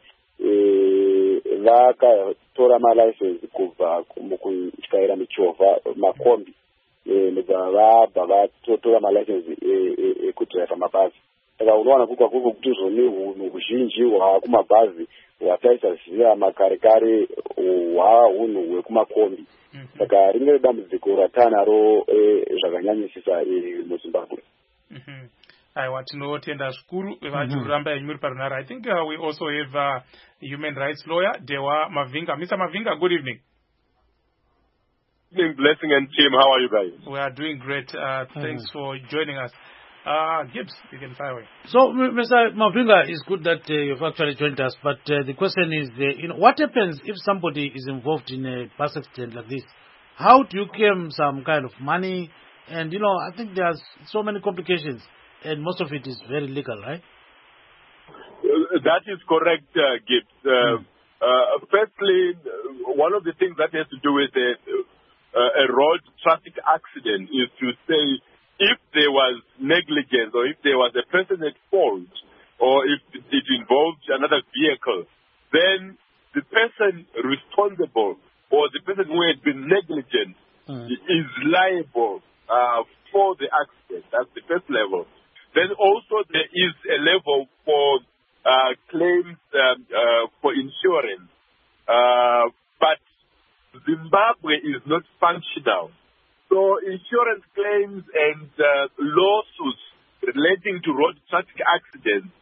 vakatora malicense kubva mukutyaira michovha makombi. Ndobva vabva vatotora malicense ekudhiraivha mabhazi. Saka unowana kuri kwakuri kuti zvone hunhu huzhinji hwakumabhazi hwataisaziva makare kare hwahunhu hwekumakombi. Saka ringe dambudziko ratanaro zvakanyanyisisa muZimbabwe. Aiwa, tinotenda zvikuru vachikuramba yenyu muri parunhare. I think uh, we also have a human rights lawyer, Dewa Mavinga. Mister Mavinga, good evening. Good evening, Blessing and team. How are you guys? We are doing great. Uh, thanks mm-hmm. for joining us. Uh, Gibbs, you can fire away. So, Mister Mavinga, it's good that uh, you've actually joined us, but uh, the question is, uh, you know, what happens if somebody is involved in a bus accident like this? How do you claim some kind of money? And, you know, I think there's so many complications, and most of it is very legal, right? Uh, that is correct, uh, Gibbs. Uh, mm. uh, firstly, one of the things that has to do with a, a road traffic accident is to say, if there was negligence or if there was a person at fault or if it involved another vehicle, then the person responsible or the person who had been negligent mm. is liable uh, for the accident. That's the first level. Then also there is a level for uh, claims um, uh, for insurance. Uh, but Zimbabwe is not functional. So insurance claims and uh, lawsuits relating to road traffic accidents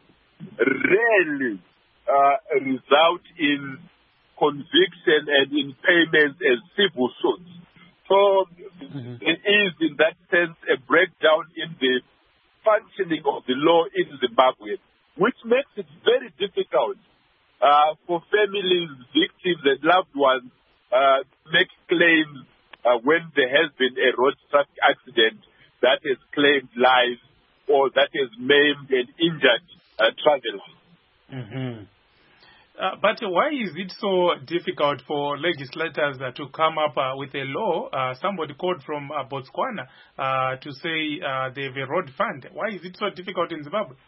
rarely uh, result in conviction and in payments as civil suits. So mm-hmm. it is in that sense a breakdown in the functioning of the law in Zimbabwe, which makes it very difficult uh, for families, victims and loved ones uh, to make claims Uh, when there has been a road traffic accident that has claimed lives or that has maimed and injured uh, travelers. Mm-hmm. Uh, but why is it so difficult for legislators uh, to come up uh, with a law? Uh, somebody called from uh, Botswana uh, to say uh, they have a road fund. Why is it so difficult in Zimbabwe?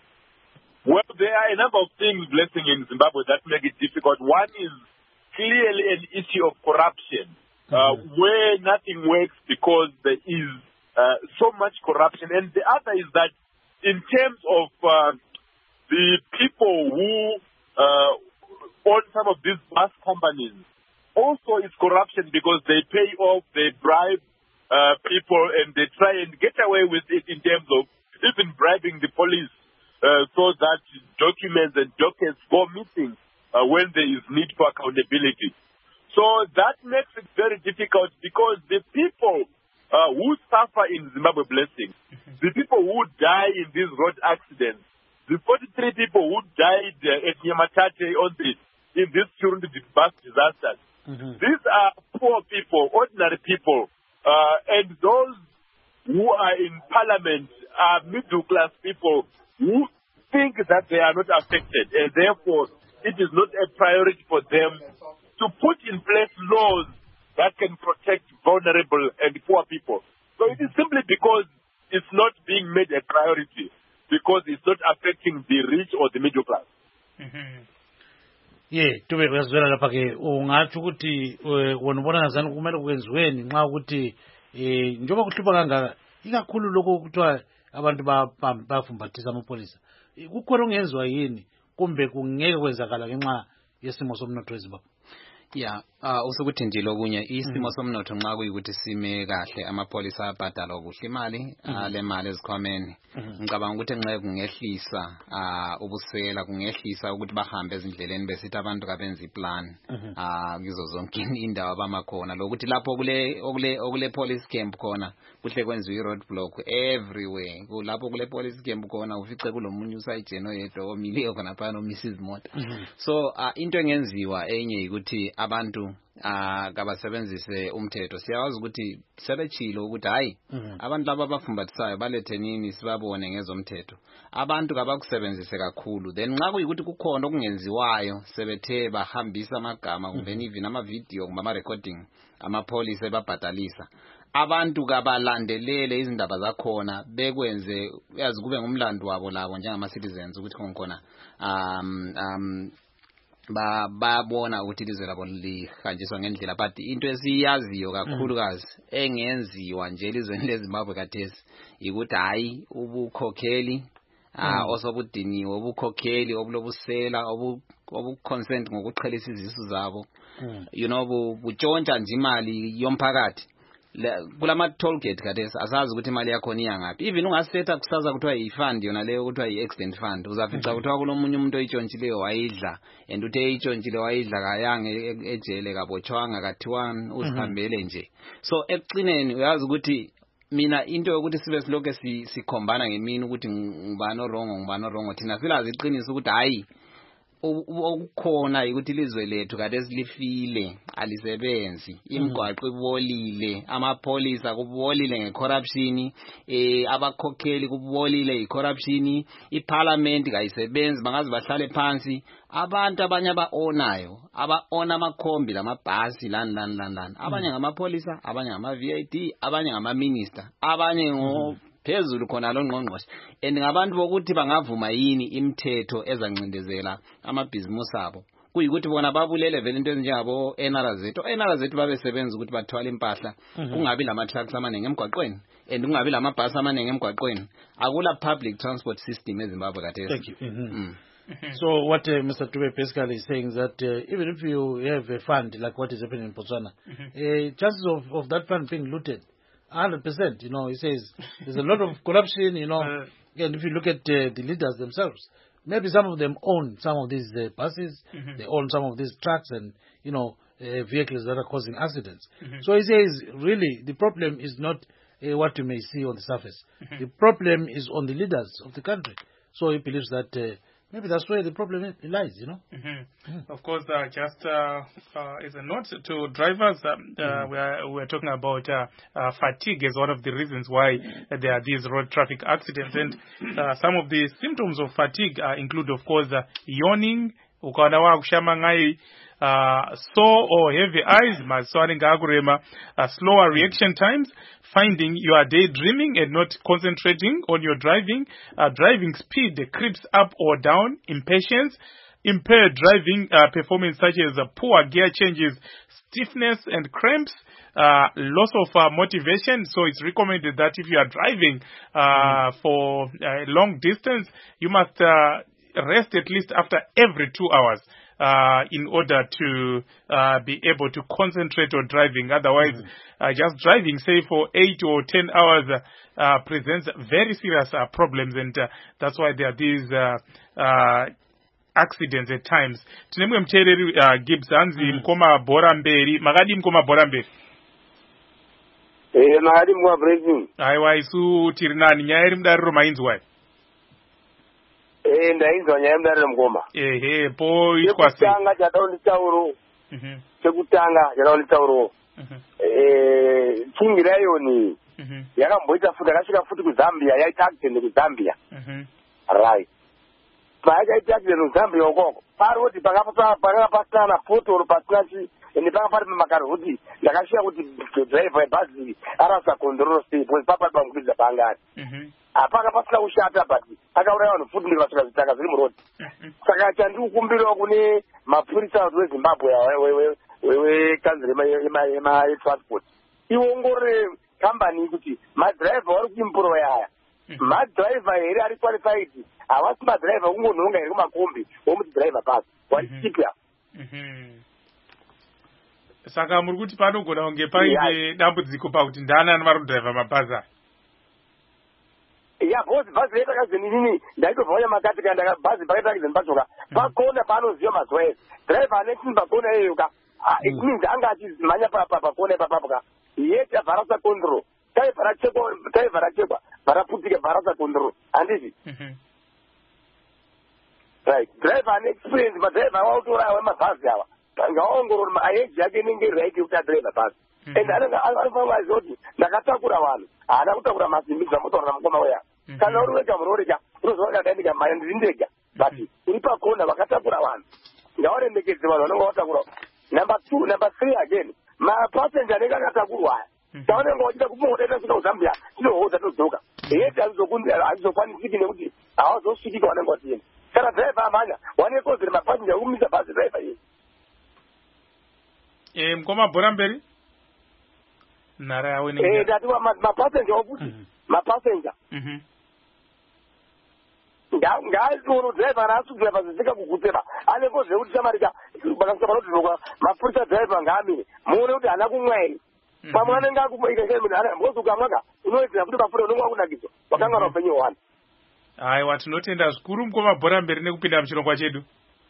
Well, there are a number of things, Blessing, in Zimbabwe that make it difficult. One is clearly an issue of corruption. Uh, where nothing works because there is uh, so much corruption. And the other is that in terms of uh, the people who uh, own some of these bus companies, also it's corruption because they pay off, they bribe uh, people, and they try and get away with it in terms of even bribing the police uh, so that documents and documents go missing uh, when there is need for accountability. So that makes it very difficult because the people uh, who suffer in Zimbabwe, Blessing, the people who die in these road accidents, the forty-three people who died uh, at Nyamatate on the, in this Chirundi bus disasters, mm-hmm. these are poor people, ordinary people, uh, and those who are in parliament are middle-class people who think that they are not affected, and therefore it is not a priority for them to put in place laws that can protect vulnerable and poor people. So it is simply because it's not being made a priority, because it's not affecting the rich or the middle class. Mm-hmm. Yeah, to be razwela lapha ke ungathi ukuthi wonibona ngazani kumele kwenziweni nxa ukuthi njengoba kuhlupha kangaka ikakhulu lokho kuthiwa abantu bafumbathisa amapolisa kukhona ongenzwa yini kumbe kungeke kwenzakala ngenxa yesimo somnotho weZimbabwe? Yeah, uh usukuthi nje lokunye isimo somnotho nxa kuyikuthi sime kahle amapolisa abhadala okuhle imali le mali ezikhwameni ngicabanga ukuthi nxa kungehlisa uh ubusela kungehlisa ukuthi bahambe ezindleleni besithi abantu kabenza iplan uh kizo zonke indawo abamakhona lokuthi lapho kule okule okule police camp khona kuhle kwenziwe i-road block everywhere kulapho kule police camp khona ufice kulomunye usayijeno yedwa omile khona phana uMissus Mota. So uh, into engenziwa enye ukuthi abantu ah kabasebenzise umthetho siyawazi ukuthi sebechilo ukuthi hayi abantu laba abafumbathisayo balethe nini sibabone ngezomthetho abantu kabakusebenzise kakhulu then nxa kuyikuthi kukhona okungenziwayo sebethe bahambisa amagama kumbe even ama video kumbe ama recording amapolice ebabhadalisa abantu kabalandelele izindaba zakhona bekwenze yazi kube ngumlando wabo labo njengama citizens ukuthi khona um um ba babona ukuthi ilizwe labo lihanjiswa ngendlela but into esiyaziyo kakhulukazi engenziwa nje elizweni leZimbabwe kathesi ukuthi hayi ubukhokheli ah osobudiniwe ubukhokheli obulobusela obu obuconsent ngokuqhelisa izisu zabo you know butshontsha nje imali yomphakathi kulama toll gate kathesi asazi ukuthi imali yakho ni yangapi even ungasetha kusaza kuthiwa i-fund yona leyo kuthiwa i-accident fund uzafica kuthiwa kulomunye umuntu oyitshontshileyo wayidla and uthe eyitshontsile wayidla kayange ejele kabotshwanga kathiwani usihambele nje so ekucineni uyazi ukuthi mina into yokuthi sibe siloke sikhombana ngemini ukuthi ngubani orongo ngubani orongo thina silazi iqiniso ukuthi hayi okukhona ukuthi ilizwe lethu kade silifile alisebenzi imigwaqo ibolile amapolisa kubolile ngecorruption eh abakhokheli kubolile icorruption iparliament kayisebenzi bangazi bahlale phansi abantu abanye abaonayo abaona amakhombi lamabhasi lani lani lani abanye ngamapolisa abanye ngama V I D abanye ngama minister abanye ngo phezulu khona lo ngqongqoshe engabantu bokuthi bangavuma yini imithetho ezancindezela amabhizimusi abo kuyikuthi bona babulele vele into ezinjengabo N R Z o N R Z babesebenza ukuthi bathwala impahla kungabi lama trucks amanenge emgwaqweni and kungabi lama bus amanenge emgwaqweni akula public transport system eZimbabwe kathesi. Thank you. Mm-hmm. So what uh, Mister Dube basically is saying is that uh, even if you have a fund like what is happening in Botswana, mm-hmm. uh, chances of, of that fund being looted one hundred percent, you know, he says there's a lot of corruption, you know, uh, and if you look at uh, the leaders themselves, maybe some of them own some of these uh, buses, mm-hmm. they own some of these trucks and, you know, uh, vehicles that are causing accidents. Mm-hmm. So he says, really, the problem is not uh, what you may see on the surface. Mm-hmm. The problem is on the leaders of the country. So he believes that uh, maybe that's where the problem lies, you know. Mm-hmm. Mm. Of course, uh, just uh, uh, as a note to drivers, um, uh, mm. we are we are talking about uh, uh, fatigue as one of the reasons why uh, there are these road traffic accidents, and uh, some of the symptoms of fatigue uh, include, of course, uh, yawning, ukanawa kushamangai, uh, sore or heavy eyes, uh, slower reaction times, finding you are daydreaming and not concentrating on your driving, uh, driving speed creeps up or down, impatience, impaired driving uh, performance such as uh, poor gear changes, stiffness and cramps, uh, loss of uh, motivation. So it's recommended that if you are driving uh, mm. for a long distance, you must uh, rest at least after every two hours. Uh, in order to uh, be able to concentrate on driving. Otherwise, mm-hmm. uh, just driving, say, for eight or ten hours uh, uh, presents very serious uh, problems, and uh, that's why there are these uh, uh, accidents at times. Tinemwe mchereri uh, Gibbs anzi mkoma bora mberi. Magadi mkoma bora mberi? Eh, magadi mkoma breaking. Aiwa isu tirinani. Nyaeri mdariro mainzi wai? Eh ndaizwa nyaya mudare mukoma. Ehe po itwa se. Chekutanga chadaoni tauro. Mhm. Chekutanga chadaoni tauro. Mhm. Eh chingirayo ni. Mhm. Yakamboita futa akasvika futi kuZambia yaita accident kuZambia. Mhm. Right. Paaka yaita accident kuZambia ukoko. Paroti pakapa pakapasana photo pasinachi ende pakapari makaroti ndakashika kuti driver bus arasa control state pois papa bangukwiza pangani. Mhm. Apaka pasina kushata bati akauraya vanhu futi ndikasvika zvitaka zviri murodi saka chandikukumbirawo kune mapurisa weZimbabwe wekanzeri yematransport iongorore kambani kuti madhiraivha vari kuimprova yaya madriver here ari qualified havasi madriver kungonhonga here kumakombi womuti driver pass wachipya saka muri kuti panogona kunge paine dambudziko pakuti ndaanani vari kudhraivha mabhazi aya ya bhozi bhazi retakazveninini ndaitobva nyamakati kana bhazi pakatakazenipachoka pakona paanoziva mazuva ese driver anechini pakona iyoka it means anga achizimhanya pakona ipapapoka yeti abvarasa control taibva rachekwa bvaraputika bvarasa control handizvi right driver ane experience madriver awautorawa wemabhazi ava ngaongorori maeji yake inenge iri right yekuti adriver bhazi and anofanira aziva kuti ndakatakura vanhu haana kutakura masimbi zvamotaurira mukoma weya kana uri wega munoreka unoziva kadaindika maya ndiri ndega but uri pakona vakatakura vanhu ngavarembekedze vanhu vanenge vatakura number two number three again mapassenger anenge akatakurwa aya tavanenge vachida kumodaita svika kuzambia tinohodza todzoka yeti hazvizokwanisiki nekuti havazosvikika vanenge vatienda kana driver amhanya wane kozere mapassenger ekumisa bhazi driver iyi e mukoma bhora mberi nhara yawe eh ndatiwa mapassenger okuti mapassenger ngaazvino driver asukira pazvisika kugutema ane kozere kuti chamarika bakasika panotinokwa mapurisa driver ngaamire muone kuti hana kumwa ere pamwe anenge akumaikaaaozukamwaka unoitira kuti mafura unenge wakunakidzwa wakangana upenyu hwani aiwa tinotenda zvikuru mukoma bhora mberi nekupinda muchirongwa chedu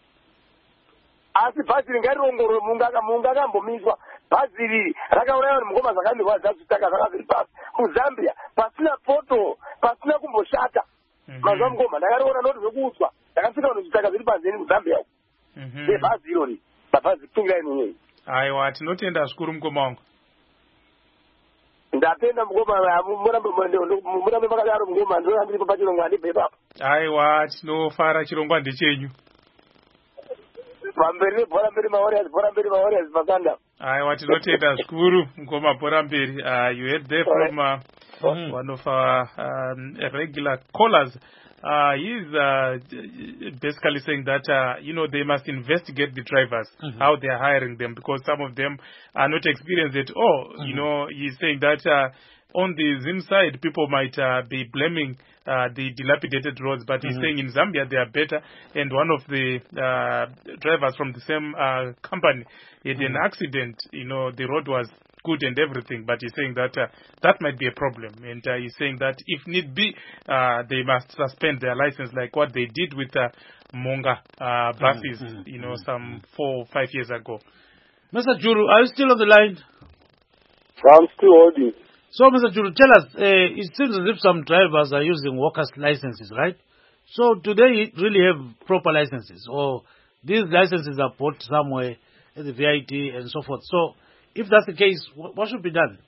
asi bhazi ringariongorwe mungu akambomiswa bhazi riri rakauraiwa nemukoma zvakanirwa zvazvitaka zvanga zviri pasi kuzambia pasina poto pasina kumboshata mazuva mukoma ndakariona noti zvekuuswa ndakasvika vanhu zvitaka zviri panzeni kuzambia uku sebhazi irori mabhazi kutungira ininei aiwa tinotenda zvikuru mukoma wangu ndapenda mukoma murambe makadaro mukoma ndorandiripo pachirongwa handibve ipapo aiwa tinofara chirongwa ndechenyu pamberi nebhora mberi mawarriors bhora mberi mawarriors makanda aiwa tinotenda zvikuru mukoma bhora mberi you heard there from uh, mm. one of our um, regular callers. Uh, he's uh, basically saying that, uh, you know, they must investigate the drivers, mm-hmm. how they are hiring them, because some of them are not experienced at all. Mm-hmm. You know, he's saying that uh, on the Zim side, people might uh, be blaming uh, the dilapidated roads, but mm-hmm. he's saying in Zambia they are better. And one of the uh, drivers from the same uh, company had mm-hmm. an accident. You know, the road was good and everything, but he's saying that uh, that might be a problem. And uh, he's saying that if need be, uh, they must suspend their license like what they did with uh, Monga uh, buses, mm-hmm. you know, some four or five years ago. Mister Juru, are you still on the line? I'm still holding. So, Mister Juru, tell us, uh, it seems as if some drivers are using workers' licenses, right? So, do they really have proper licenses? Or these licenses are bought somewhere at the V I T and so forth? So, if that's the case, what should be done?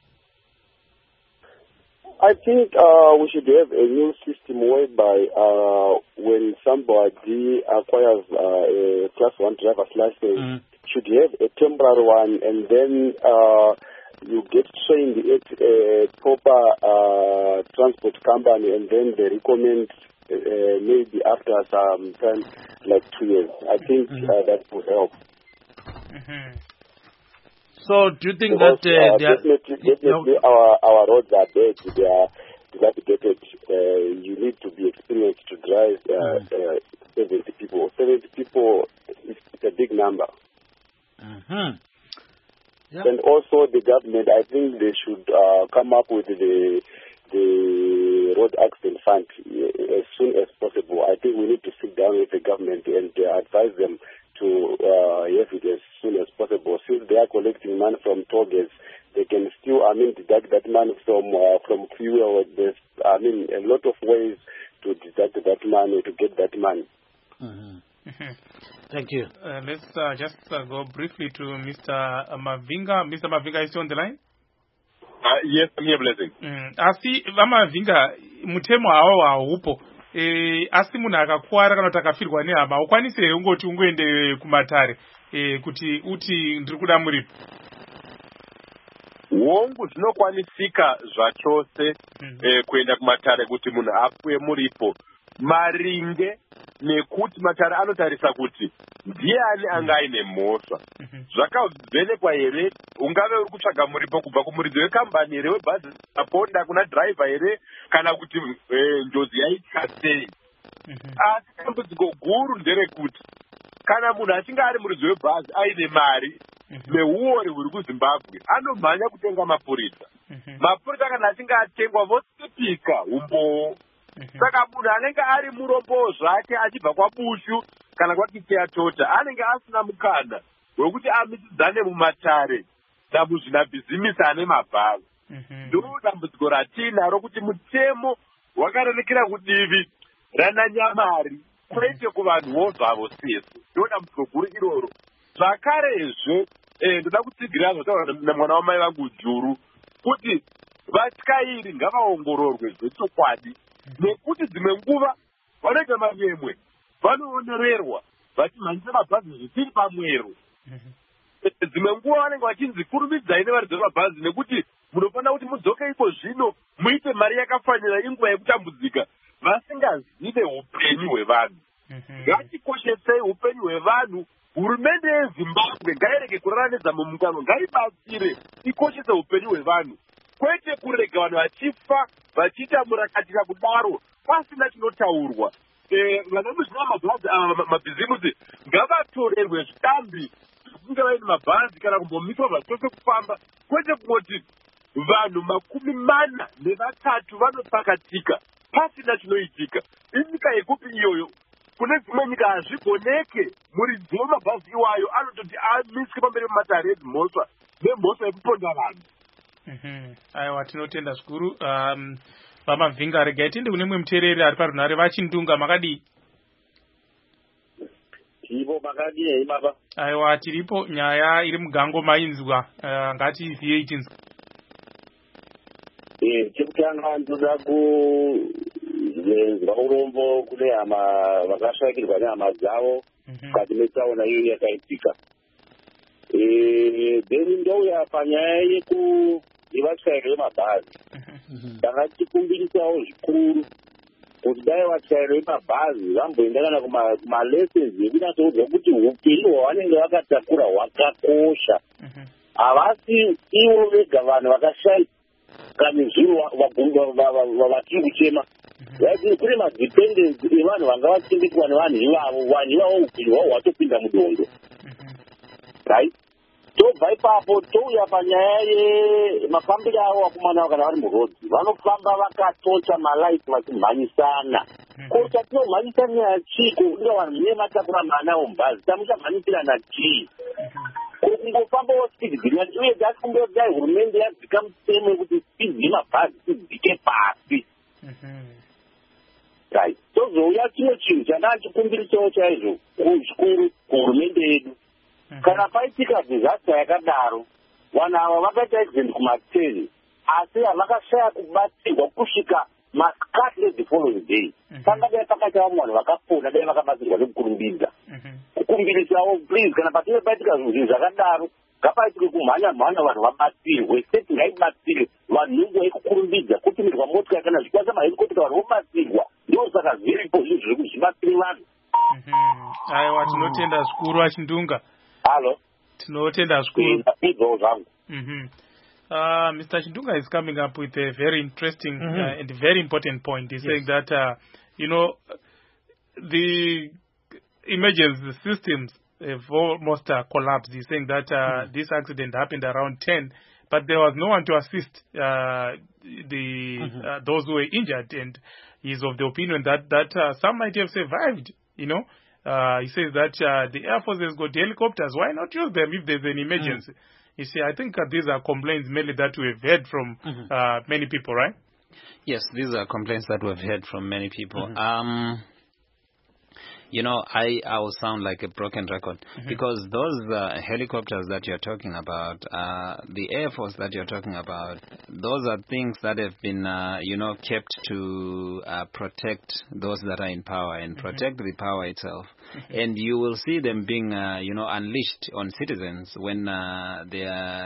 I think uh, we should have a new system whereby uh, when somebody acquires uh, a class one driver's license, mm. should have a temporary one, and then uh, you get trained at a proper uh, transport company, and then they recommend uh, maybe after some time, like two years. I think mm-hmm. uh, that would help. Mm-hmm. So, do you think because, that uh, uh, definitely, definitely no. our our roads are bad. They are dilapidated. Uh, you need to be experienced to drive uh, mm. uh, seventy people. Seventy people is a big number. Mm-hmm. Yeah. And also the government, I think they should uh, come up with the the road accident fund as soon as possible. I think we need to sit down with the government and uh, advise them to uh, have it as soon as possible. Since they are collecting money from toll gates, they can still, I mean, deduct that money from uh, from fuel. There's, I mean, a lot of ways to deduct that money, to get that money. Mm-hmm. Mm-hmm. Thank you. Uh, let's uh, just uh, go briefly to Mister Mavinga. Mister Mavinga, is he on the line? Uh, yes, I'm here, Blessing. Mm. Asi, Mavinga, mutemo hao haupo. E, asi munhu akakuwara kana kuti akafirwa nehama ukwanise here ungoti ungoende kumatare e, kuti uti ndiri kuda muripo hongu zvinokwanisika zvachose mm-hmm. e, kuenda kumatare kuti munhu apuwe muripo maringe nekuti matare anotarisa kuti ndiani anga aine mhosva. Zvakavhenekwa here? Ungave uri kutsvaga muripo kubva kumuridzi wekambani here, webhazi aponda kuna dhiraivha here, kana kuti njodzi yaitya sei? Asi dambudziko guru nderekuti kana munhu achinge ari muridzi webhazi aine mari neuori huri kuZimbabwe, anomhanya kutenga mapurisa. Mapurisa kana achinge atengwa vosipika umboo. Saka munhu anenge ari murombo zvake achibva kwabushu kana kwakitea tota anenge asina mukana wekuti amisidzane mumatare namuzvinabhizimisi ane mabhazi. Ndo dambudziko ratinaro kuti mutemo wakarerekera kudivi rananyamari kwete kuvanhuwo zvavo sesu. Ndo dambudziko guru iroro. Zvakarezve ndoda kutsigirira zvotaura namwana wamai vangu Juru kuti vatyairi ngavaongororwe zvechokwadi, nekuti dzimwe nguva vanoita manyemwe vanoonererwa vachimhanyisa mabhazi zvisiri pamwero. Dzimwe nguva vanenge vachinzi kurumidzai nevaridzi vemabhazi nekuti munofanira kuti mudzoke iko zvino muite mari yakafanira inguva yekutambudzika, vasingazive upenyu hwevanhu. Ngatikoshesei upenyu hwevanhu. Hurumende yeZimbabwe ngairege kuraramidza mumungano, ngaibatsire ikoshese upenyu hwevanhu, kwete kurega vanhu vachifa vachiita murakatira kudaro pasina chinotaurwa. Vana muzvina mabhazi ava mabhizimusi ngavatorerwe zvitambi zvekunge vaine mabhazi kana kumbomiswa zvachose kufamba, kwete kungoti vanhu makumi mana nevatatu vanopakatika pasina chinoitika. Inyika yekupi iyoyo? Kune dzimwe nyika hazvigoneke muridzi wemabhazi iwayo anototi amiswe pamberi pematare edzimhosva nemhosva yekuponda vanhu. Aiwa, tinotenda zvikuru. Vamavhinga, regai tiende kune mumwe muteereri ari parunhare. Vachindunga, makadii? Tiripo, makadii baba? Aiwa, tiripo. Nyaya iri mugango mainzwa, ngatiziye ichinzwa. Eh, chekutanga ndoda kuzwa urombo kune hama vakashakirwa nehama dzavo mukati metsaona iyo yakaitika. Then ndouya panyaya yevatyairi vemabhazi. Takachikumbirisawo zvikuru kuti dai vatyairi vemabhazi vamboenda kana kumalessons ekunyatsoudza kuti upenyu hwavanenge vakatakura hwakakosha. Havasi ivo vega vanhu vakashai kamizuru vatiri kuchema. Kune madependence evanhu vanga vachengetwa nevanhu ivavo, vanhu ivavo upenyu hwavo hwatopinda mudondo. Right? Tobva ipapo touya panyaya yemafambiro avo vakomana kana vari murodhi. Vanofamba vakatocha malaiti vachimhanyisana. Ko chatinomhanyisa nyaya chiko kunga vanhu mune matakura mana omubhazi tamuchamhanyisirana chii? Kungofamba speed limit uye takumbira kuti dai hurumende yadzika mutemo wekuti speed yemabhazi idzike pasi. Right. Tozouya chimwe chinhu chandanga chikumbirisawo chaizvo kuzvikuru kuhurumende yedu. Kana paitika disaster yakadaro, vanhu ava vakaita accident kumateni, asi havakashaya kubatsirwa kusvika masikati the following day. Panga dai pakaita vamwe vanhu vakapona dai vakabatsirwa nekukurumbidza. Kukumbirisawo please, kana patinge paitika zvinhu zvakadaro, ngapaitike kumhanya mhanya vanhu vabatsirwe. State ngaibatsire vanhu nenguva yekukurumbidza, kutumirwa motikari kana zvikwata mahelikopita vanhu vobatsirwa. Ndosaka zviripo zvinhu zviri kuzvibatsire vanhu. Aiwa, tinotenda zvikuru Achindunga. Hello. Tinotenda zvikuru. Uh, Mister Chindunga is coming up with a very interesting mm-hmm. uh, and very important point. He's yes. saying that, uh, you know, the emergency systems have almost uh, collapsed. He's saying that uh, mm-hmm. this accident happened around ten, but there was no one to assist uh, the mm-hmm. uh, those who were injured. And he's of the opinion that, that uh, some might have survived, you know. Uh, he says that uh, the Air Force has got helicopters. Why not use them if there's an emergency? Mm. You see, I think uh, these are complaints mainly that we've heard from mm-hmm. uh, many people, right? Yes, these are complaints that we've heard from many people. Mm-hmm. Um, you know, I, I will sound like a broken record mm-hmm. because those uh, helicopters that you're talking about, uh, the Air Force that you're talking about, those are things that have been, uh, you know, kept to uh, protect those that are in power and mm-hmm. protect the power itself. Mm-hmm. And you will see them being, uh, you know, unleashed on citizens when uh, they are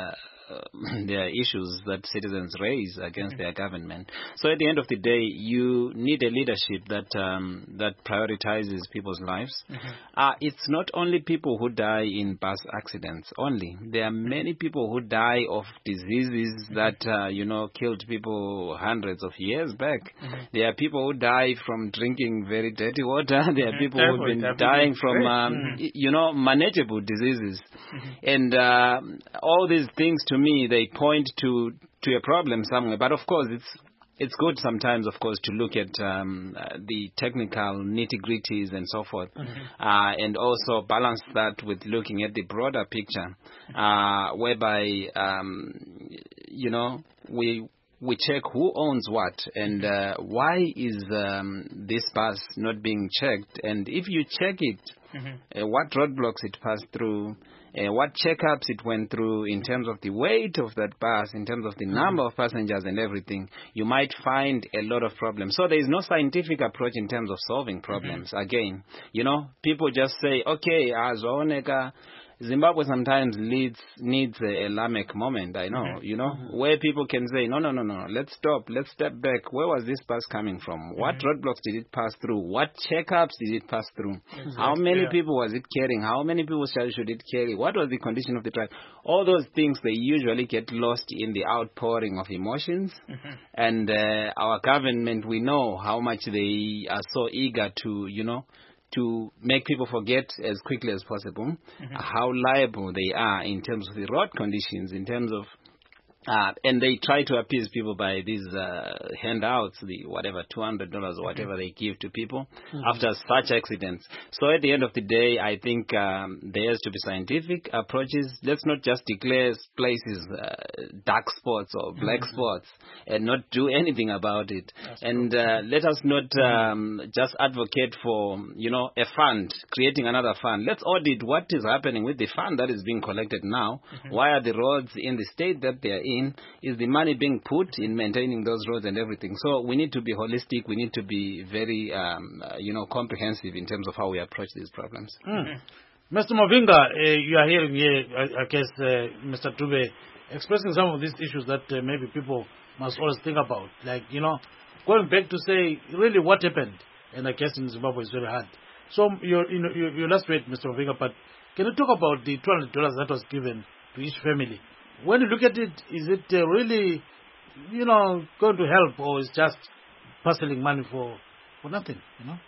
uh, there are issues that citizens raise against mm-hmm. their government. So at the end of the day, you need a leadership that um, that prioritizes people's lives. Mm-hmm. Uh, it's not only people who die in bus accidents only. There are many people who die of diseases mm-hmm. that, uh, you know, killed people hundreds of years back. Mm-hmm. There are people who die from drinking very dirty water. There are mm-hmm. people who have been Definitely. dying from, um, mm-hmm. you know, manageable diseases. Mm-hmm. And uh, all these things, to me, they point to, to a problem somewhere. But, of course, it's it's good sometimes, of course, to look at um, uh, the technical nitty-gritties and so forth, mm-hmm. uh, and also balance that with looking at the broader picture, uh, whereby, um, you know, we we check who owns what and uh, why is um, this bus not being checked. And if you check it, mm-hmm. uh, what roadblocks it passed through, Uh, what checkups it went through in terms of the weight of that bus, in terms of the mm-hmm. number of passengers and everything, you might find a lot of problems. So there is no scientific approach in terms of solving problems. Mm-hmm. Again, you know, people just say, okay, as Oneka, Zimbabwe sometimes leads, needs a, a Lamech moment, I know, mm-hmm. you know, mm-hmm. where people can say, no, no, no, no, let's stop, let's step back. Where was this bus coming from? Mm-hmm. What roadblocks did it pass through? What checkups did it pass through? Exactly. How many yeah. people was it carrying? How many people should it carry? What was the condition of the track? All those things, they usually get lost in the outpouring of emotions. Mm-hmm. And uh, our government, we know how much they are so eager to, you know, to make people forget as quickly as possible mm-hmm. how liable they are in terms of the road conditions, in terms of, uh, and they try to appease people by these uh, handouts, the whatever, two hundred dollars or whatever mm-hmm. they give to people mm-hmm. after such accidents. So at the end of the day, I think um, there has to be scientific approaches. Let's not just declare places uh, dark spots or black mm-hmm. spots and not do anything about it. That's and uh, let us not um, just advocate for, you know, a fund, creating another fund. Let's audit what is happening with the fund that is being collected now. Mm-hmm. Why are the roads in the state that they are in? Is the money being put in maintaining those roads and everything? So we need to be holistic. We need to be very, um, uh, you know, comprehensive in terms of how we approach these problems. Mm. Mister Mavinga, uh, you are hearing here, I, I guess, uh, Mister Dube, expressing some of these issues that uh, maybe people must always think about. Like, you know, going back to say, really what happened? And I guess in Zimbabwe it's very hard. So your, you know, your, your last word, Mister Mavinga, but can you talk about the two hundred dollars that was given to each family? When you look at it, is it uh, really, you know, going to help, or is just parceling money for, for nothing, you know?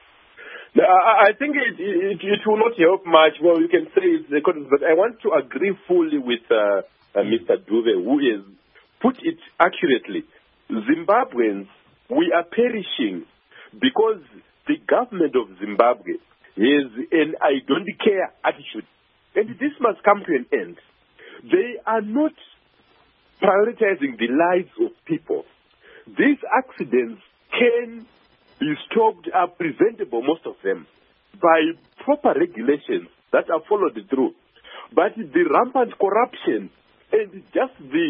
No, I, I think it, it it will not help much. Well, you can say it's the economy, but I want to agree fully with uh, uh, Mister Dube, who has put it accurately. Zimbabweans, we are perishing because the government of Zimbabwe has an I don't care attitude. And this must come to an end. They are not prioritizing the lives of people. These accidents can be stopped, are preventable, most of them, by proper regulations that are followed through. But the rampant corruption and just the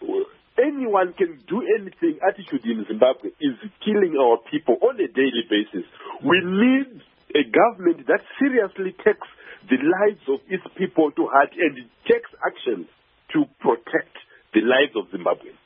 anyone can do anything attitude in Zimbabwe is killing our people on a daily basis. We need a government that seriously takes the lives of its people to heart and takes action to protect the lives of Zimbabweans.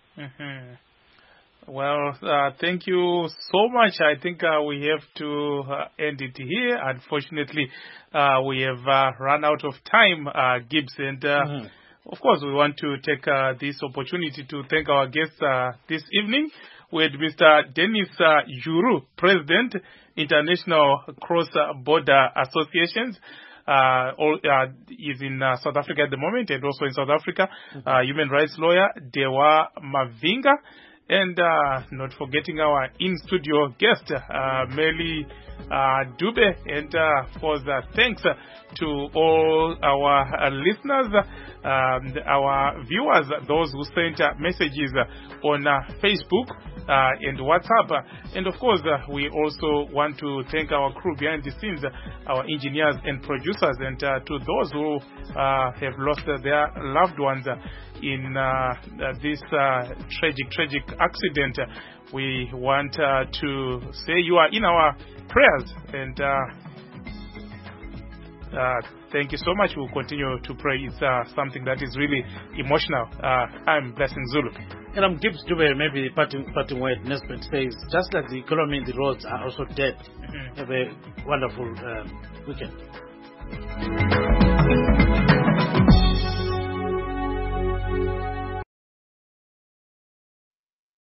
Mm-hmm. Well, uh, thank you so much. I think uh, we have to uh, end it here. Unfortunately, uh, we have uh, run out of time, uh, Gibbs. And, uh, mm-hmm. of course, we want to take uh, this opportunity to thank our guests uh, this evening with Mister Dennis uh, Juru, President, International Cross-Border Associations. Uh, all, uh, is in uh, South Africa at the moment, and also in South Africa, mm-hmm. uh, human rights lawyer Dewa Mavinga, and uh, not forgetting our in-studio guest, uh, Meli uh, Dube, and uh, of course, uh, thanks uh, to all our uh, listeners, um, our viewers, those who sent uh, messages uh, on uh, Facebook uh, and WhatsApp. Uh, and of course, uh, we also want to thank our crew behind the scenes, uh, our engineers and producers, and uh, to those who uh, have lost uh, their loved ones uh, in uh, uh, this uh, tragic, tragic accident. Uh, we want uh, to say you are in our prayers, and uh, Uh, thank you so much. We'll continue to pray. It's uh, something that is really emotional. Uh, I'm Blessing Zulu. And I'm Gibbs Dube, maybe parting, parting word. Nesbitt says, just like the economy and the roads are also dead. Mm-hmm. Have a wonderful um, weekend.